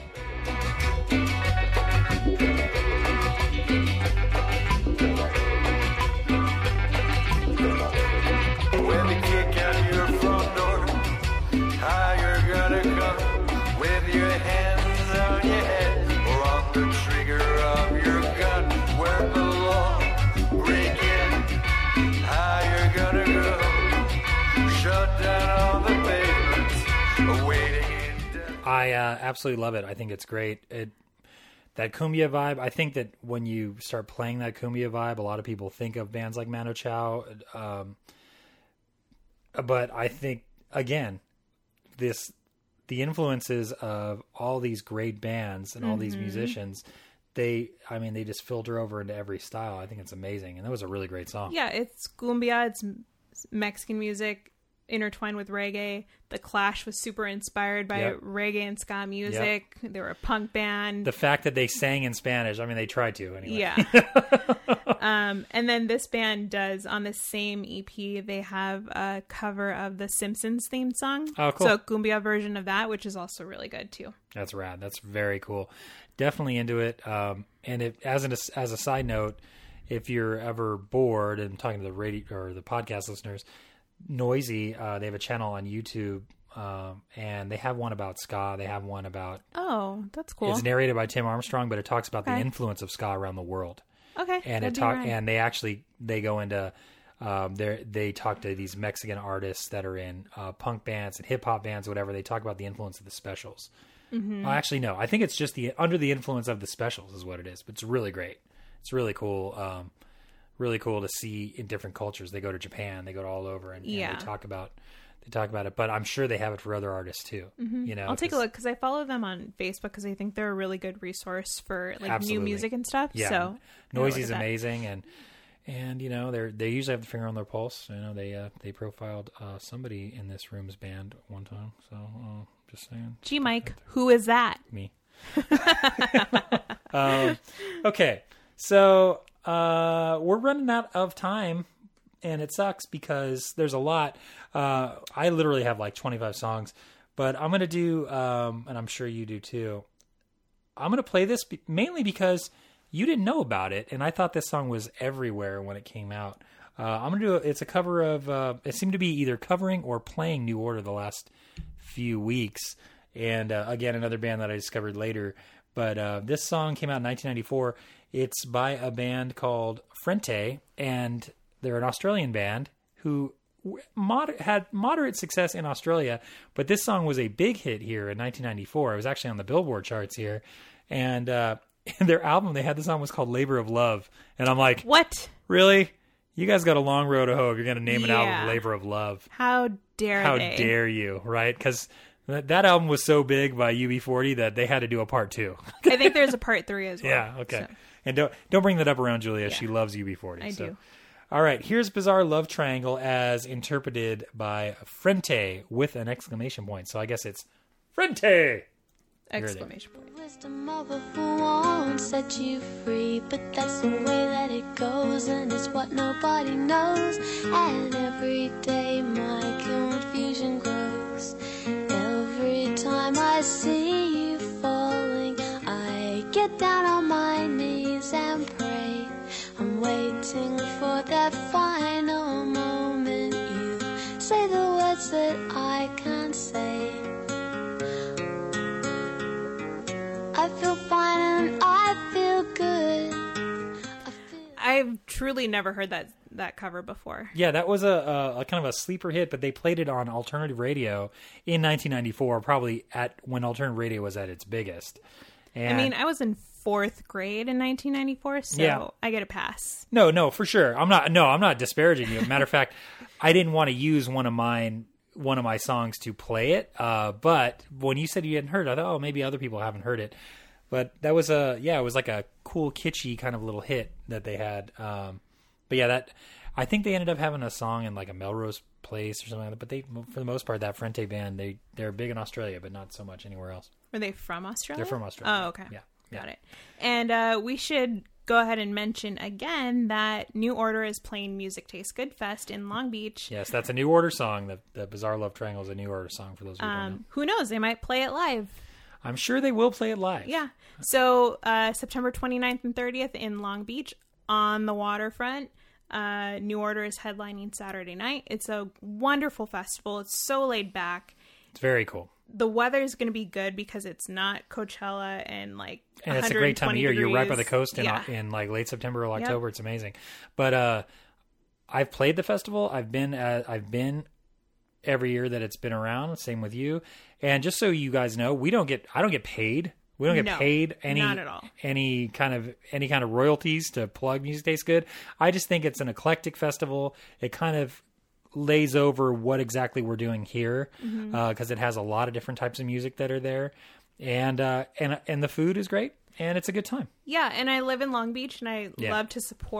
When they kick out your front door, how you're gonna come with your hands on your head or on the trigger of your gun where it belongs. Break in, how you're gonna go, shut down all the pavements, awaiting in death. I uh, absolutely love it. I think it's great. It that cumbia vibe. I think that when you start playing that cumbia vibe, a lot of people think of bands like Mano Chao. Um, but I think again, this the influences of all these great bands and all these Mhm. musicians. They, I mean, they just filter over into every style. I think it's amazing, and that was a really great song. Yeah, it's cumbia. It's Mexican music. intertwined with reggae. The Clash was super inspired by Yep. reggae and ska music. They were a punk band. The fact that they sang in Spanish, I mean, they tried to anyway. Yeah. um, and then this band does, on the same E P, they have a cover of the Simpsons theme song. Oh, cool. So a cumbia version of that, which is also really good too. That's rad. That's very cool. Definitely into it. Um, and if, as an as a side note, if you're ever bored, and talking to the radio or the podcast listeners, Noisy, uh, they have a channel on YouTube, um, and they have one about ska. They have one about. Oh, that's cool. It's narrated by Tim Armstrong, but it talks about the Okay. influence of ska around the world. Okay. And that'd it be talk rad. and they actually they go into um they they talk to these Mexican artists that are in uh, punk bands and hip hop bands, whatever. They talk about the influence of the Specials. Mm-hmm. Well, actually, no, I think it's just the under the influence of the Specials is what it is. But it's really great. It's really cool. Um, really cool to see in different cultures. They go to Japan, they go to all over, and, and Yeah. they talk about they talk about it. But I'm sure they have it for other artists too. You know, I'll take a 'cause- look because I follow them on Facebook because I think they're a really good resource for like Absolutely. new music and stuff. Yeah, So I'm gonna Noisy's look at that. amazing, and and you know they they usually have the finger on their pulse. You know they uh, they profiled uh, somebody in this room's band one time. So uh, just saying, Gee, Mike, who is that? me. um, okay, so uh, we're running out of time, and it sucks because there's a lot. Uh, I literally have like twenty-five songs, but I'm gonna do, um, and I'm sure you do too. I'm gonna play this be- mainly because you didn't know about it, and I thought this song was everywhere when it came out. Uh, I'm gonna do. A, it's a cover of. Uh, it seemed to be either covering or playing New Order the last few weeks, and uh, again another band that I discovered later. But uh, this song came out in nineteen ninety-four. It's by a band called Frente, and they're an Australian band who mod- had moderate success in Australia, but this song was a big hit here in nineteen ninety-four. It was actually on the Billboard charts here, and uh, their album they had this song was called Labor of Love, and I'm like, What? really? You guys got a long road to hoe if you're going to name an Yeah. album Labor of Love. How dare How they? dare you, right? Because that, that album was so big by U B forty that they had to do a part two. I think there's a part three as well. Yeah, okay. so. And don't don't bring that up around Julia. She loves U B forty. I so. do. All right, here's Bizarre Love Triangle as interpreted by Frente with an exclamation point. So I guess it's Frente. Exclamation point. Wisdom of a fool won't set you free, but that's the way that it goes, and it's what nobody knows. And every day my confusion grows. Every time I see you falling, I get down on my knees and pray. I'm waiting for that final moment. You say the words that I can't say. I feel fine and I feel good. I feel I've truly never heard that that cover before. Yeah, that was a, a, a kind of a sleeper hit, but they played it on alternative radio in nineteen ninety-four, probably at when alternative radio was at its biggest. And I mean, I was in fourth grade in nineteen ninety-four, so Yeah. I get a pass. No, no, for sure. I'm not. No, I'm not disparaging you. Matter of fact, I didn't want to use one of mine, one of my songs to play it. Uh, but when you said you hadn't heard it, I thought, oh, maybe other people haven't heard it. But that was a yeah, it was like a cool, kitschy kind of little hit that they had. Um, but yeah, that I think they ended up having a song in like a Melrose Place or something like that. But they, for the most part, that Frente band, they they're big in Australia, but not so much anywhere else. Were they from Australia? They're from Australia. Oh, okay. Yeah, Got yeah. it. And uh, we should go ahead and mention again that New Order is playing Music Tastes Good Fest in Long Beach. Yes, that's a New Order song. The, the Bizarre Love Triangle is a New Order song for those who don't know. Um, who knows? They might play it live. I'm sure they will play it live. Yeah. So uh, September twenty-ninth and thirtieth in Long Beach on the waterfront. Uh, New Order is headlining Saturday night. It's a wonderful festival. It's so laid back. It's very cool. The weather is going to be good because it's not Coachella and like And it's a great time of year. You're right by the coast in, Yeah. in like late September or Yep. October. It's amazing. But uh, I've played the festival. I've been at, I've been every year that it's been around. Same with you. And just so you guys know, we don't get I don't get paid. We don't get No, paid any not at all. any kind of any kind of royalties to plug Music Tastes Good. I just think it's an eclectic festival. It kind of lays over what exactly we're doing here because Mm-hmm. it has a lot of different types of music that are there, and uh, and and the food is great and it's a good time. Yeah, and I live in Long Beach, and I Yeah. love to support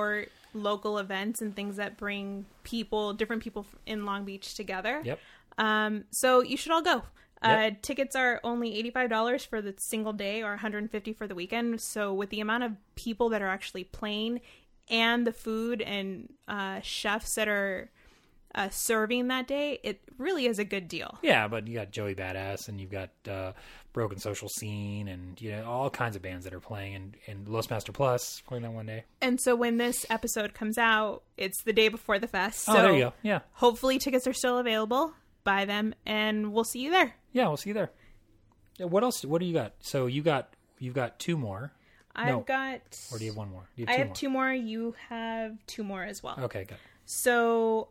local events and things that bring people, different people in Long Beach together. Yep. Um, so you should all go. Uh, Yep. tickets are only eighty-five dollars for the single day or one hundred fifty dollars for the weekend. So with the amount of people that are actually playing and the food and uh, chefs that are uh, serving that day, it really is a good deal. Yeah, but you got Joey Badass and you've got uh, Broken Social Scene and you know all kinds of bands that are playing and, and Los Master Plus playing that one day. And so when this episode comes out, it's the day before the fest. So Oh, there you go. Yeah. hopefully tickets are still available. Buy them and we'll see you there. Yeah, we'll see you there. Yeah, what else? What do you got? So you got you've got two more, I've No. got... or do you have one more? You I have more? two more. You have two more as well. Okay, good. So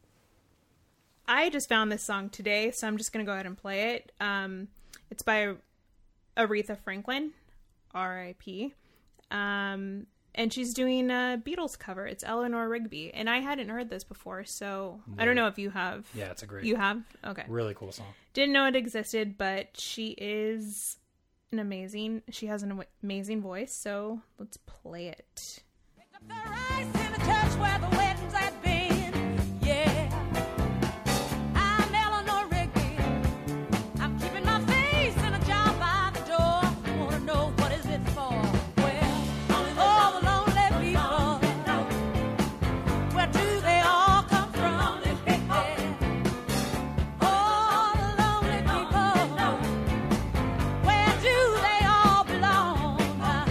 I just found this song today, so I'm just going to go ahead and play it. Um, it's by Aretha Franklin, R I P Um, and she's doing a Beatles cover. It's Eleanor Rigby. And I hadn't heard this before, so I don't know if you have. Yeah, it's a great, You have? Okay. really cool song. Didn't know it existed, but she is an amazing, she has an amazing voice, so let's play it. The rice in the church where the weddings had been, yeah. I'm Eleanor Rigby. I'm keeping my face in a jar by the door. Wanna know what is it for? Well, all the lonely people. Where do they all come from? Yeah. All the lonely people. Where do they all belong?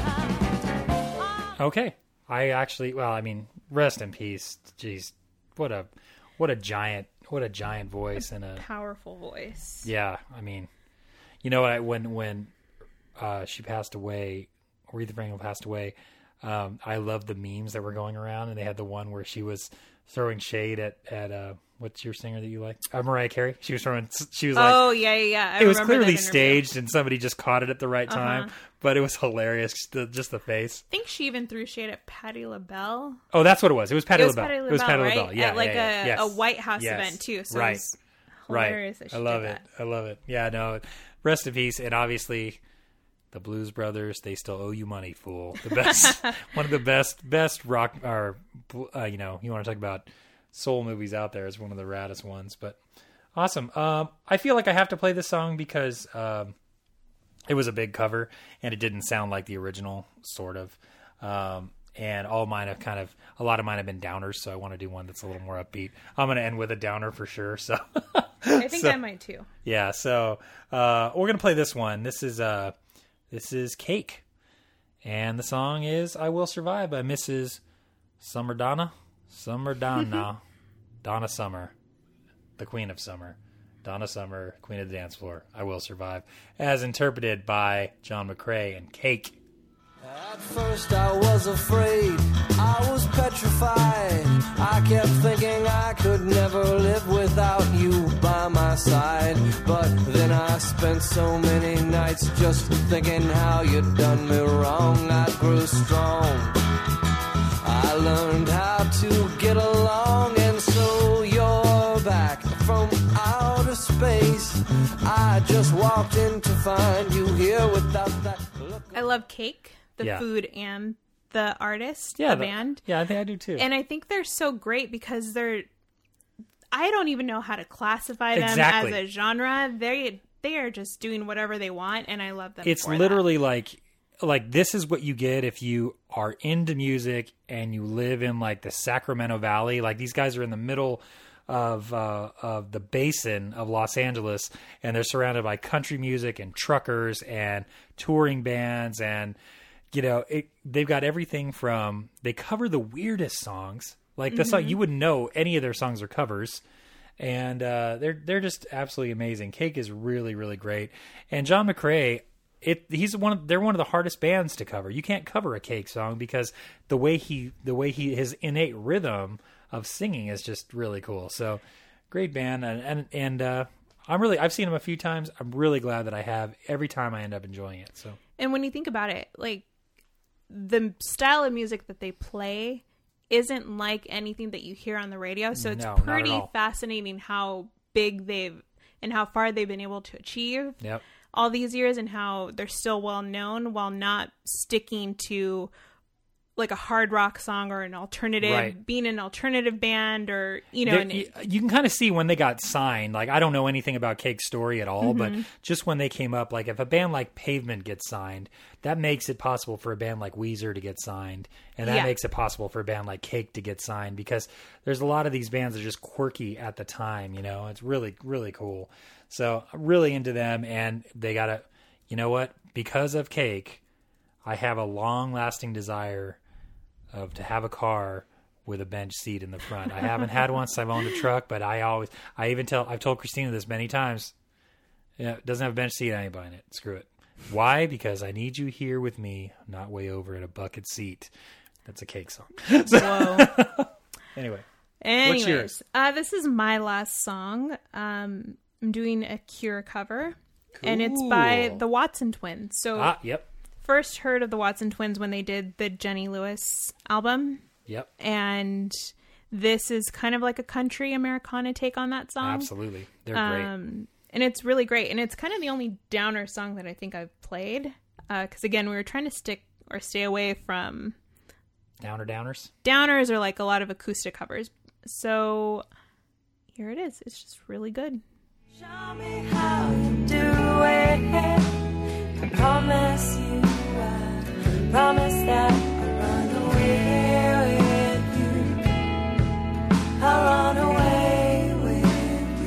Okay. I actually, well, I mean, rest in peace. Jeez, what a, what a giant, what a giant voice and a Powerful voice. yeah. I mean, you know, I, when when uh, she passed away, Aretha Franklin passed away. Um, I loved the memes that were going around, and they had the one where she was throwing shade at at uh, what's your singer that you like? Uh, Mariah Carey. She was throwing. She was like, Oh, yeah, yeah, yeah. I it was remember that clearly interview. staged, and somebody just caught it at the right time. Uh-huh. But it was hilarious. Just the, just the face. I think she even threw shade at Patti LaBelle. Oh, that's what it was. It was Patti It was LaBelle. Patti It was Patti LaBelle, LaBelle. right? Yeah, At like yeah, yeah. a, Yes. a White House Yes. event too. So Right. it was hilarious Right. that she I love did it. that. I love it. Yeah, no. Rest in peace. And obviously, the Blues Brothers, they still owe you money, fool. The best, one of the best, best rock, or, uh, you know, you want to talk about soul movies out there is one of the raddest ones. But awesome. Um, I feel like I have to play this song because um, it was a big cover and it didn't sound like the original, sort of. Um, and all mine have kind of, a lot of mine have been downers, so I want to do one that's a little more upbeat. I'm going to end with a downer for sure. So I think So- I might too. yeah, so uh, we're gonna play this one. This is uh, this is Cake, and the song is "I Will Survive" by Missus Summer Donna, Summer Donna, Donna Summer, the Queen of Summer, Donna Summer, Queen of the Dance Floor. I Will Survive, as interpreted by John McCrae and Cake. At first I was afraid, I was petrified. I kept thinking I could never live without you by my side. But then I spent so many nights just thinking how you'd done me wrong. I grew strong, I learned how to get along. And so you're back from outer space. I just walked in to find you here without that look. I love Cake, the Yeah. food and the artist, Yeah, the the- band. Yeah, I think I do too. And I think they're so great because they're, I don't even know how to classify them Exactly. as a genre. They they are just doing whatever they want, and I love them. It's for that. literally like like this is what you get if you are into music and you live in like the Sacramento Valley. Like these guys are in the middle of uh, of the basin of Los Angeles, and they're surrounded by country music and truckers and touring bands, and you know it, they've got everything from they cover the weirdest songs. Like the song you wouldn't know any of their songs are covers. And uh, they're they're just absolutely amazing. Cake is really really great, and John McCrae, it he's one of they're one of the hardest bands to cover. You can't cover a Cake song because the way he the way he his innate rhythm of singing is just really cool. So great band, and and, and uh, I'm really I've seen him a few times. I'm really glad that I have. Every time I end up enjoying it. So And when you think about it, like the style of music that they play isn't like anything that you hear on the radio. So it's No, not at pretty all. fascinating how big they've and how far they've been able to achieve yep. all these years and how they're still well known while not sticking to like a hard rock song or an alternative, Right. being an alternative band, or you know, There- and, you, you can kind of see when they got signed. Like, I don't know anything about Cake's story at all, Mm-hmm. but just when they came up, like if a band like Pavement gets signed, that makes it possible for a band like Weezer to get signed, and that Yeah. makes it possible for a band like Cake to get signed, because there's a lot of these bands that are just quirky at the time. You know, it's really really cool. So I'm really into them, and they got to, you know what? Because of Cake, I have a long lasting desire of to have a car with a bench seat in the front. I haven't had one since I've owned a truck, but I always, I even tell, I've told Christina this many times. Yeah, it doesn't have a bench seat, I ain't buying it. Screw it. Why? Because I need you here with me, not way over in a bucket seat. That's a Cake song. So- whoa. anyway, Anyways, yours? Uh, this is my last song. Um, I'm doing a Cure cover, and it's by Cool. the Watson Twins. So ah, yep, first heard of the Watson Twins when they did the Jenny Lewis album, yep, and this is kind of like a country Americana take on that song. absolutely. They're great. Um, and it's really great, and it's kind of the only downer song that I think I've played. Because again, we were trying to stick or stay away from Downer downers. downers or like a lot of acoustic covers. So here it is. It's just really good. Show me how you do it. I promise you, I promise that I'll run away with you. I'll run away with you.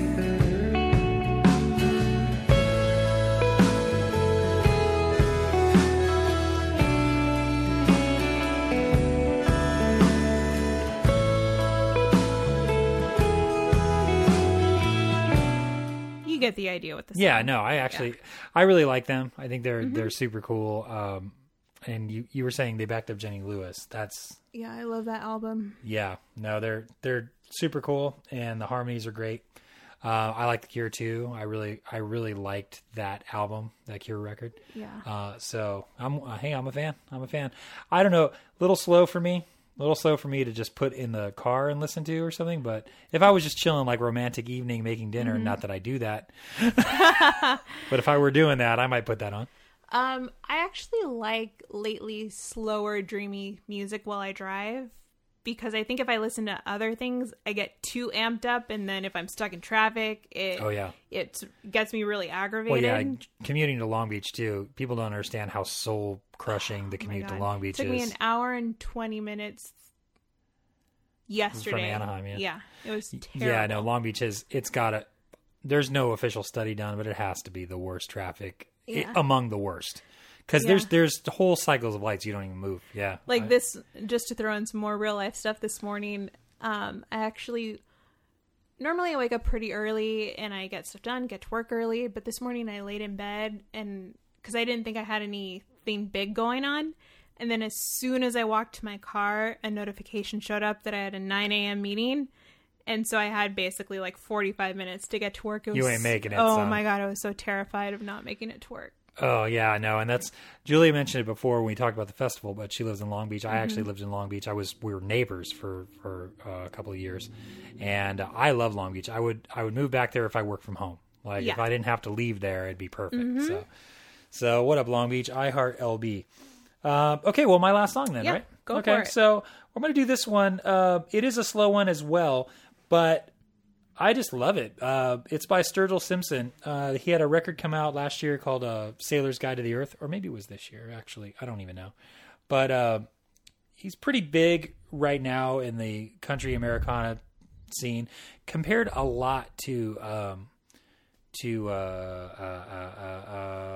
You get the idea with this. Yeah, no, I actually, I really like them. I think they're they're super cool. Um, and you you were saying they backed up Jenny Lewis. That's Yeah, I love that album. yeah, no, they're they're super cool, and the harmonies are great. Uh, I like the Cure too. I really I really liked that album, that Cure record. Yeah. Uh, so I'm uh, hey, I'm a fan. I'm a fan. I don't know, a little slow for me. A little slow for me to just put in the car and listen to or something. But if I was just chilling like romantic evening making dinner, not that I do that, but if I were doing that, I might put that on. Um, I actually like lately slower, dreamy music while I drive, because I think if I listen to other things, I get too amped up, and then if I'm stuck in traffic, it Oh yeah. it gets me really Well, aggravated. yeah, commuting to Long Beach too. People don't understand how soul crushing the Oh my commute to God. Long Beach It took me is. an hour and twenty minutes yesterday. Anaheim, yeah. it was terrible. Yeah, no, Long Beach is. It's got a. There's no official study done, but it has to be the worst traffic i- Yeah. among the worst. Because Yeah. there's there's whole cycles of lights you don't even move. Yeah, Like I- this, just to throw in some more real life stuff this morning, um, I actually, normally I wake up pretty early and I get stuff done, get to work early, but this morning I laid in bed and, because I didn't think I had anything big going on, and then as soon as I walked to my car, a notification showed up that I had a nine a.m. meeting, and so I had basically like forty-five minutes to get to work. It was, You ain't making it, Oh son. my God, I was so terrified of not making it to work. Oh yeah, I know, and that's Julia mentioned it before when we talked about the festival. But she lives in Long Beach. I Mm-hmm. actually lived in Long Beach. I was we were neighbors for for uh, a couple of years, and uh, I love Long Beach. I would I would move back there if I worked from home. Like Yeah. if I didn't have to leave there, it'd be perfect. Mm-hmm. So so what up, Long Beach? I heart L B. Uh, okay, well, my last song then, Yeah, right? go okay, for it. so I'm going to do this one. Uh, it is a slow one as well, but I just love it. Uh, it's by Sturgill Simpson. Uh, he had a record come out last year called uh, Sailor's Guide to the Earth, or maybe it was this year, actually. I don't even know. But uh, he's pretty big right now in the country Americana scene, compared a lot to... Um, to uh, uh, uh,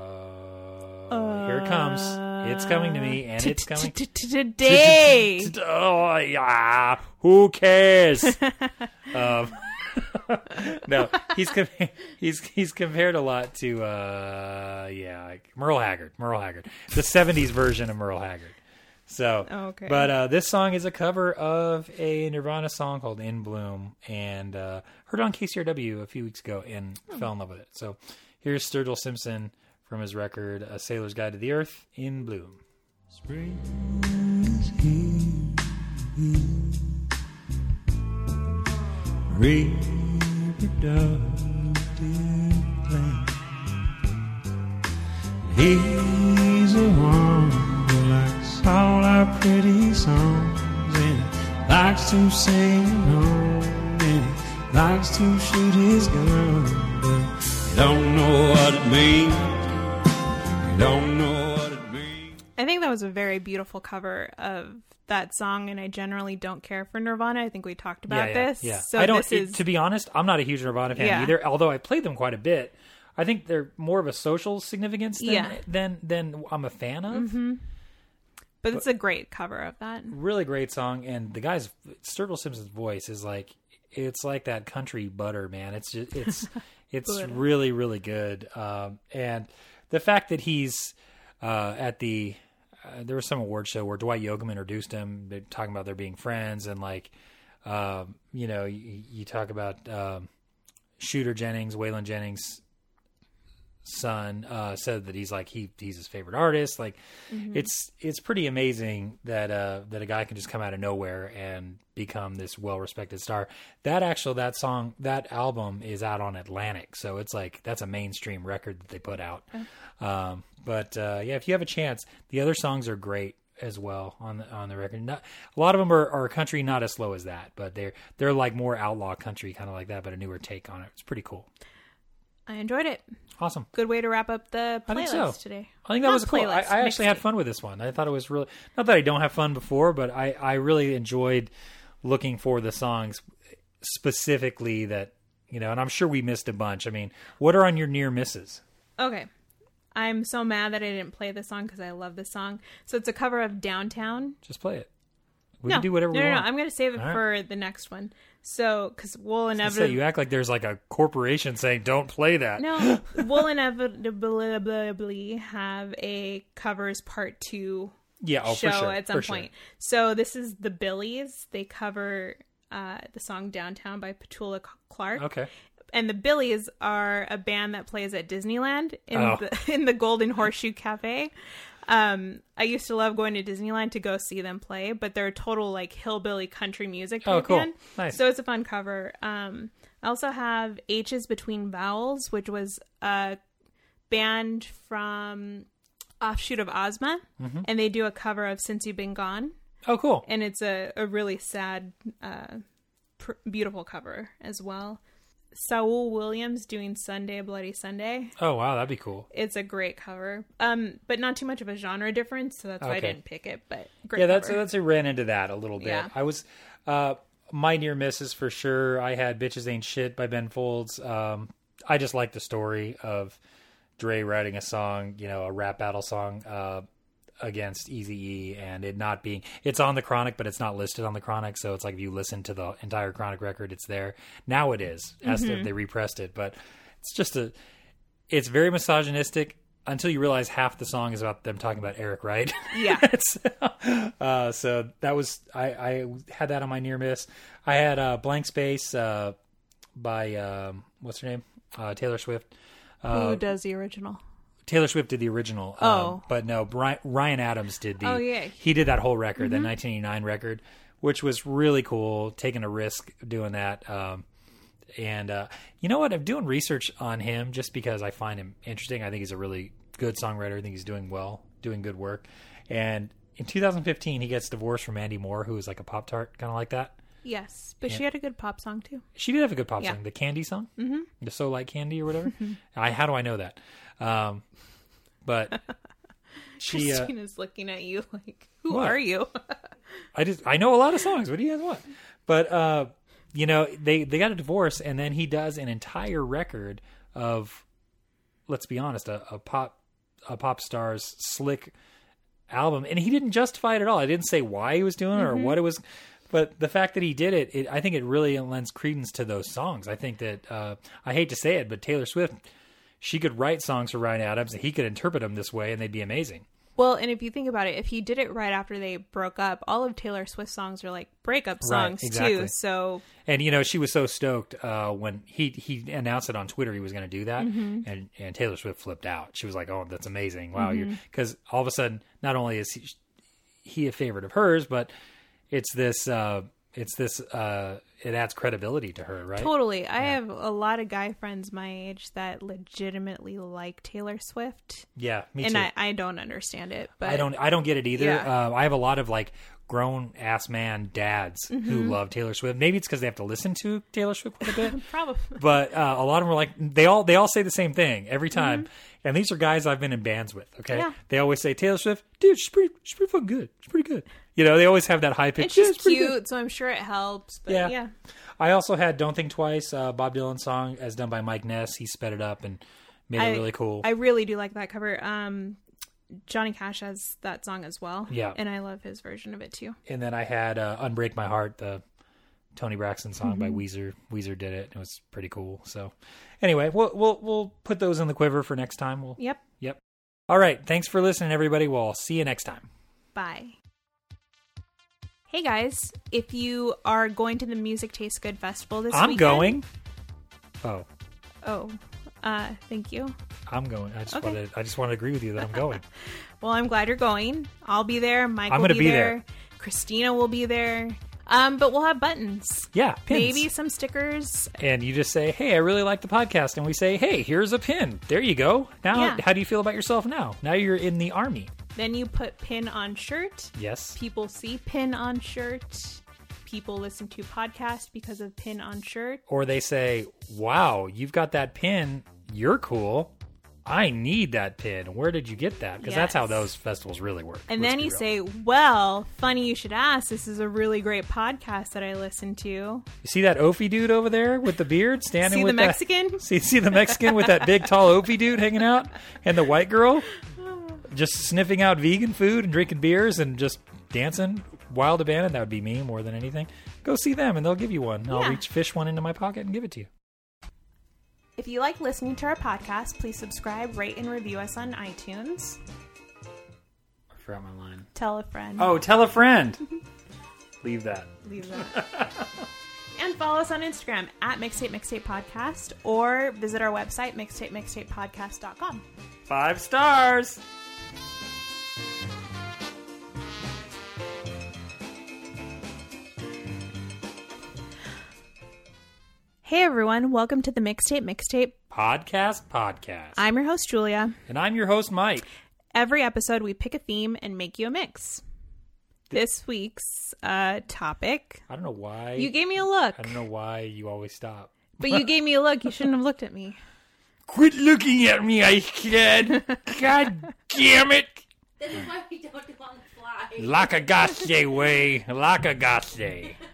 uh, uh, here it comes. It's coming to me, and it's coming Today. Oh yeah, who cares? um, no, he's com- he's he's compared a lot to uh, yeah, like Merle Haggard. Merle Haggard, the seventies version of Merle Haggard. So, Okay. but uh, this song is a cover of a Nirvana song called "In Bloom," and uh, heard on K C R W a few weeks ago and fell in love with it. So, here's Sturgill Simpson from his record "A Sailor's Guide to the Earth." In Bloom. Spring is here. Reproductive land. He's a wonder like all our pretty songs, and he likes to sing along, and he likes to shoot his gun, but he don't know what it means. He don't know what it means. I think that was a very beautiful cover of that song, and I generally don't care for Nirvana. I think we talked about yeah, yeah, this. Yeah. So I don't. this is it- to be honest, I'm not a huge Nirvana fan Yeah. either. Although I played them quite a bit. I think they're more of a social significance than Yeah. than, than I'm a fan of. Mm-hmm. But it's a great cover of that. Really great song, and the guy's Sturgill Simpson's voice is like it's like that country butter, man. It's just it's it's Butter. really really good. Um, and the fact that he's uh, at the uh, there was some award show where Dwight Yoakam introduced him. They're talking about their being friends, and like um, you know you, you talk about um, Shooter Jennings, Waylon Jennings' son, uh, said that he's like he he's his favorite artist. Like Mm-hmm. it's it's pretty amazing that uh, that a guy can just come out of nowhere and become this well respected star. That actual that song that album is out on Atlantic, so it's like that's a mainstream record that they put out. Um, but uh, yeah, if you have a chance, the other songs are great as well on the on the record. Not, a lot of them are, are country, not as slow as that, but they're they're like more outlaw country, kind of like that, but a newer take on it. It's pretty cool. I enjoyed it. Awesome. Good way to wrap up the I think playlist so. today. I think that Not was cool. I, playlist, I actually had mixtape. fun with this one. I thought it was really not that I don't have fun before, but I, I really enjoyed looking for the songs specifically that you know. And I'm sure we missed a bunch. I mean, what are on your near misses? Okay. I'm so mad that I didn't play this song because I love this song. So it's a cover of Downtown. Just play it. We no, can do whatever no, we no, want. no. I'm going to save it All right. for the next one. So, because we'll I was gonna say, inevitably... you act like there's like a corporation saying don't play that. No, we'll inevitably have a covers part two Yeah, oh, show for sure. at some for sure. point. So this is the Billies. They cover uh, the song Downtown by Petula Clark. Okay. And the Billies are a band that plays at Disneyland in Oh. the in the Golden Horseshoe Cafe. Um, I used to love going to Disneyland to go see them play, but they're a total like hillbilly country music Oh, type cool. band. Nice. So it's a fun cover. Um, I also have H's Between Vowels, which was a band from offshoot of Ozma, Mm-hmm. and they do a cover of Since You've Been Gone, Oh, cool. and it's a, a really sad, uh, pr- beautiful cover as well. Saul Williams doing Sunday Bloody Sunday. Oh, wow, that'd be cool. It's a great cover, um, but not too much of a genre difference, so that's why I Okay. didn't pick it. But great Yeah, that's cover. that's I ran into that a little bit. Yeah. I was uh my near misses for sure. I had Bitches Ain't Shit by Ben Folds. Um I just like the story of Dre writing a song, you know, a rap battle song uh against Eazy-E, and it not being it's on the Chronic, but it's not listed on the Chronic, so it's like if you listen to the entire Chronic record, it's there. Now it is, as Mm-hmm. they repressed it, but it's just a it's very misogynistic until you realize half the song is about them talking about Eric Wright. Yeah. It's, uh, so that was I, I had that on my near miss. I had uh, Blank Space uh, by um, what's her name? Uh, Taylor Swift. Uh, Who does the original? Taylor Swift did the original. um, Oh. but no, Brian, Ryan Adams did the. Oh, yeah. He did that whole record, the nineteen eighty-nine record, which was really cool. Taking a risk doing that. Um, and uh, you know what? I'm doing research on him just because I find him interesting. I think he's a really good songwriter. I think he's doing well, doing good work. And in two thousand fifteen, he gets divorced from Mandy Moore, who was like a Pop Tart, kind of like that. Yes, but she had a good pop song too. She did have a good pop Yeah. song, the Candy song, mm-hmm. the So Like Candy or whatever. I how do I know that? Um, but she, uh, Christina's looking at you like, "Who What? are you?" I just I know a lot of songs. What do you guys want? But uh, you know, they they got a divorce, and then he does an entire record of, let's be honest, a, a pop a pop star's slick album, and he didn't justify it at all. I didn't say why he was doing it or what it was. But the fact that he did it, it, I think it really lends credence to those songs. I think that, uh, I hate to say it, but Taylor Swift, she could write songs for Ryan Adams, and he could interpret them this way, and they'd be amazing. Well, and if you think about it, if he did it right after they broke up, all of Taylor Swift's songs are like breakup Right, songs exactly. too. So And, you know, she was so stoked uh, when he he announced it on Twitter he was going to do that, and, and Taylor Swift flipped out. She was like, oh, that's amazing. Wow. you're Because all of a sudden, not only is he, he a favorite of hers, but it's this... Uh, It's this uh, it adds credibility to her, right? Totally. I have a lot of guy friends my age that legitimately like Taylor Swift. Yeah, me and too. I, I don't understand it. But I don't I don't get it either. Yeah. Uh, I have a lot of like grown ass man dads Mm-hmm. who love Taylor Swift. Maybe it's because they have to listen to Taylor Swift quite a bit. Probably. But uh, a lot of them are like they all they all say the same thing every time. Mm-hmm. And these are guys I've been in bands with. Okay, Yeah. they always say Taylor Swift, dude, she's pretty she's pretty fucking good. She's pretty good. You know, they always have that high pitch. It's just pretty cute, good." so I'm sure it helps. But Yeah. yeah. I also had Don't Think Twice, uh, Bob Dylan song, as done by Mike Ness. He sped it up and made I, it really cool. I really do like that cover. Um, Johnny Cash has that song as well. Yeah. And I love his version of it too. And then I had uh, Unbreak My Heart, the Tony Braxton song by Mm-hmm. Weezer. Weezer did it. It was pretty cool. So anyway, we'll we'll we'll put those in the quiver for next time. We'll Yep. Yep. All right. Thanks for listening, everybody. We'll see you next time. Bye. Hey guys, if you are going to the Music Tastes Good Festival this I'm weekend. going. Oh, Oh, uh, thank you. I'm going. I just Okay. wanted. I just want to agree with you that I'm going. Well, I'm glad you're going. I'll be there. Mike I'm will gonna be, be there. there. Christina will be there. Um, but we'll have buttons. Yeah, pins. Maybe some stickers. And you just say, "Hey, I really like the podcast," and we say, "Hey, here's a pin. There you go." Now, Yeah. how do you feel about yourself now? Now you're in the army. Then you put pin on shirt. Yes. People see pin on shirt. People listen to podcast because of pin on shirt. Or they say, "Wow, you've got that pin. You're cool. I need that pin. Where did you get that?" Because that's how Yes. those festivals really work. And Let's then be you real. say, well, funny you should ask. This is a really great podcast that I listen to. "You see that Opie dude over there with the beard standing See with the that- Mexican? see, see the Mexican with that big tall Opie dude hanging out, and the white girl just sniffing out vegan food and drinking beers and just dancing wild abandon." That would be me more than anything. Go see them, and they'll give you one. I'll Yeah. reach fish one into my pocket and give it to you. If you like listening to our podcast, please subscribe, rate, and review us on iTunes. I forgot my line. Tell a friend. Oh, tell a friend. Leave that. Leave that. And follow us on Instagram at Mixtape Mixtape Podcast or visit our website, mixtape mixtape podcast dot com. Five stars. Hey everyone, welcome to the Mixtape Mixtape. Podcast, podcast. I'm your host, Julia. and I'm your host, Mike. Every episode, we pick a theme and make you a mix. This week's uh, topic. I don't know why. You gave me a look, I don't know why you always stop. but you gave me a look. You shouldn't have looked at me. Quit looking at me, I said. God damn it. This is why we don't do on the fly. Lakagasse way. Lakagasse.